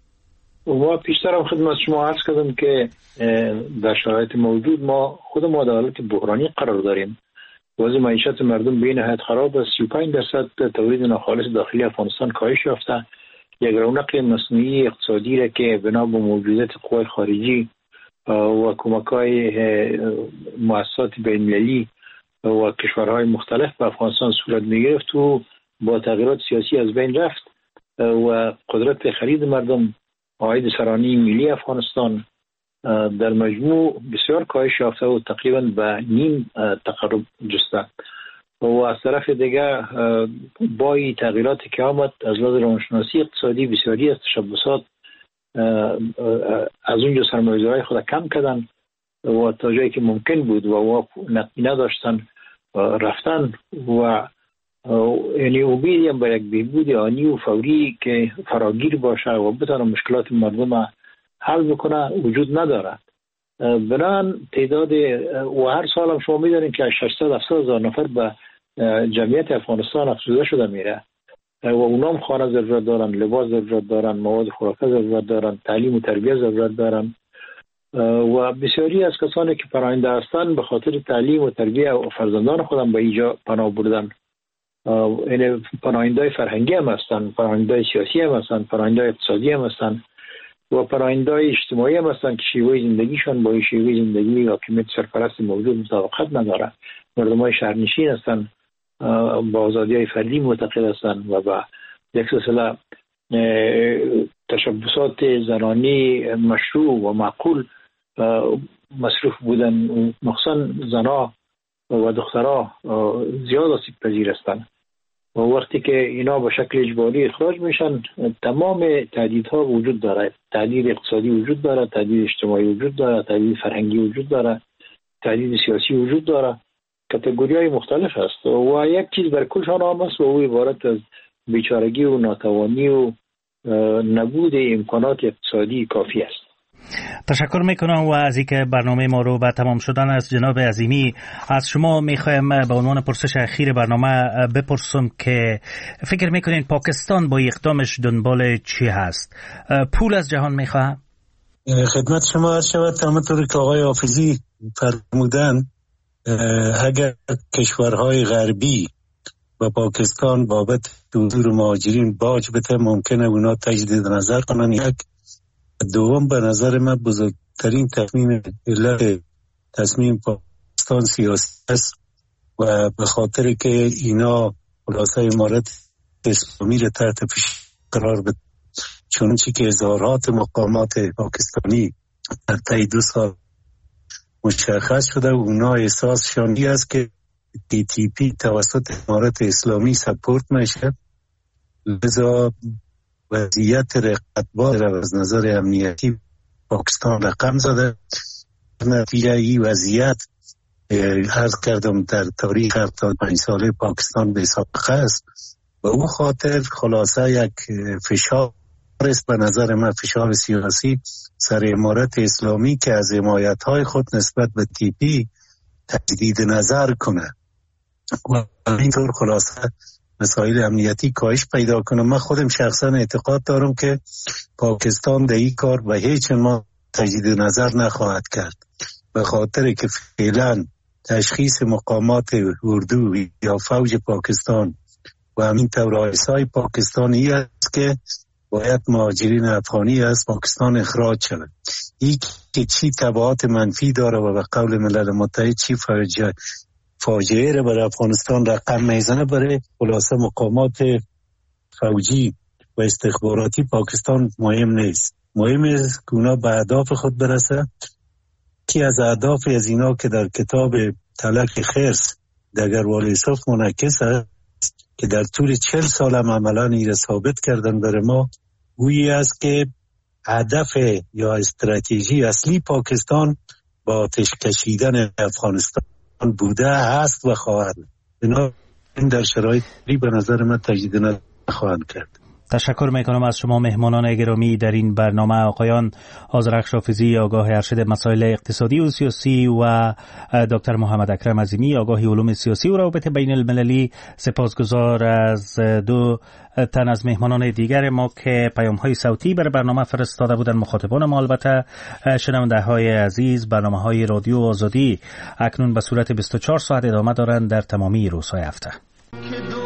[SPEAKER 9] و پیشترم خدمت شما عرض کردم که در شرایط موجود ما خود ما در حالت بحرانی قرار داریم. وضع معیشت مردم به نهایت خراب است. سی و پنج درصد تولید ناخالص داخلی افغانستان کاهش یافته. یک رونق مصنوعی اقتصادی را که بنا به موجودیت قوای خارجی و کمک‌های مؤسسات بین‌المللی و کشورهای مختلف به افغانستان صورت می‌گرفت و با تغییرات سیاسی از بین رفت و قدرت خرید مردم، عاید سرانه ملی افغانستان در مجموع بسیار کاهش یافته و تقریبا به نیم تقرب جسته. و از طرف دیگه با این تغییراتی که آمد از لحاظ روانشناسی اقتصادی بسیاری از تشبسات از اونجا سرمایه‌گذاری خود کم کردن و تا جایی که ممکن بود و نقدی نداشتن رفتن و یعنی امید هم به یک بهبود آنی و فوری که فراگیر باشه و بتونه مشکلات مردم حل بکنه وجود ندارد. بنابراین تعداد و هر سال هم شما می‌دونید که ششصد هفتصد هزار نفر به جمعیت افغانستان افزوده شده میره و اونام خانه ضرورت دارن، لباس ضرورت دارن، مواد خوراکی ضرورت دارن، تعلیم و تربیت ضرورت دارن و بسیاری از کسانی که پناهنده هستند به خاطر تعلیم و تربیت و فرزندان خودم به اینجا پناه بردن. این پناهنده‌های فرهنگی هم هستن، پناهنده‌های سیاسی هم هستن، پناهنده‌های اقتصادی هم هستن و پناهنده‌های اجتماعی هم هستن که شیوه زندگیشان با شیوه زندگی حاکمیت سرپرست موجود مطابقت نداره. مردم‌های شهرنشین هستن، با آزادی‌های فردی معتقد هستند و با یک سلسله تشبسات زنانی مشروع و معقول مصروف بودن، مخصوصا زنها و دخترها زیاد آسیب پذیر هستند و وقتی که اینا به شکل اجباری اخراج میشن تمام تهدیدها وجود داره. تهدید اقتصادی وجود داره، تهدید اجتماعی وجود داره، تهدید فرهنگی وجود داره، تهدید سیاسی وجود داره. کاتگوری‌های مختلف هست و یک چیز بر کلشان هم است و او عبارت از بیچارگی و ناتوانی و نبود امکانات اقتصادی کافی است.
[SPEAKER 4] تشکر میکنم و از اینکه برنامه ما رو به تمام شدن از جناب عظیمی از شما میخوایم به عنوان پرسش اخیر برنامه بپرسم که فکر میکنین پاکستان با اقدامش دنبال چی هست؟ پول از جهان میخواه؟
[SPEAKER 5] خدمت شما عرض شود همونطور که آقای حافظی فرمودن اگر کشورهای غربی و پاکستان بابت حضور مهاجرین باج بده ممکنه اونا تجدید نظر کنن. یک دوم به نظر من بزرگترین تصمیم علت تصمیم پاکستان سیاسی است و به خاطر که اینا خلاصه امارت اسلامی رو تحت فشار قرار بده، چونچه که اظهارات مقامات پاکستانی در طی دو سال مشخص شده و اونا احساسشان این است که تی تی پی توسط امارت اسلامی سپورت میشه، لذا وضعیت رقابت را از نظر امنیتی پاکستان رقم زده. نتیجه این وضعیت عرض کردم در تاریخ هفتاد و پنج ساله پاکستان به سابقه است و اون خاطر خلاصه یک فشار است به نظر من، فشار سیاسی سر امارت اسلامی که از حمایت‌های خود نسبت به تی پی تجدید نظر کنه و اینطور خلاصه مسائل امنیتی کاهش پیدا کنه. من خودم شخصا اعتقاد دارم که پاکستان در این کار به هیچ ما تجدید نظر نخواهد کرد به خاطر که فعلا تشخیص مقامات اردو یا فوج پاکستان و همین رئیسای پاکستانی است که باید مهاجرین افغانی از پاکستان اخراج شود. این که چی تبعات منفی داره و به قول ملل متحد چی فاجعه فاجعه را برای افغانستان رقم میزنه، برای خلاصه مقامات فوجی و استخباراتی پاکستان مهم نیست. مهم است که اونا به اهداف خود برسه. کی از اهداف از اینا که در کتاب تلک خرس دگروال یوسف منعکس است که در طول چهل سال هم عملا این را ثابت کردن برای ما، گویی است که هدف یا استراتژی اصلی پاکستان با آتش کشیدن افغانستان بوده است و خواهد. این در شرایطی به نظر من تجدید نخواهند کرد.
[SPEAKER 4] تشکر میکنم از شما مهمانان گرامی در این برنامه، آقایان آذرخش حافظی آگاه ارشد مسائل اقتصادی و سیاسی و دکتر محمد اکرم عظیمی آگاه علوم سیاسی و روابط بین المللی. سپاسگزار از دو تن از مهمانان دیگر ما که پیام های صوتی برای برنامه فرستاده بودند. مخاطبان ما البته شنونده های عزیز، برنامه های رادیو آزادی اکنون به صورت بیست و چهار ساعت ادامه دارند در تمامی روزهای هفته.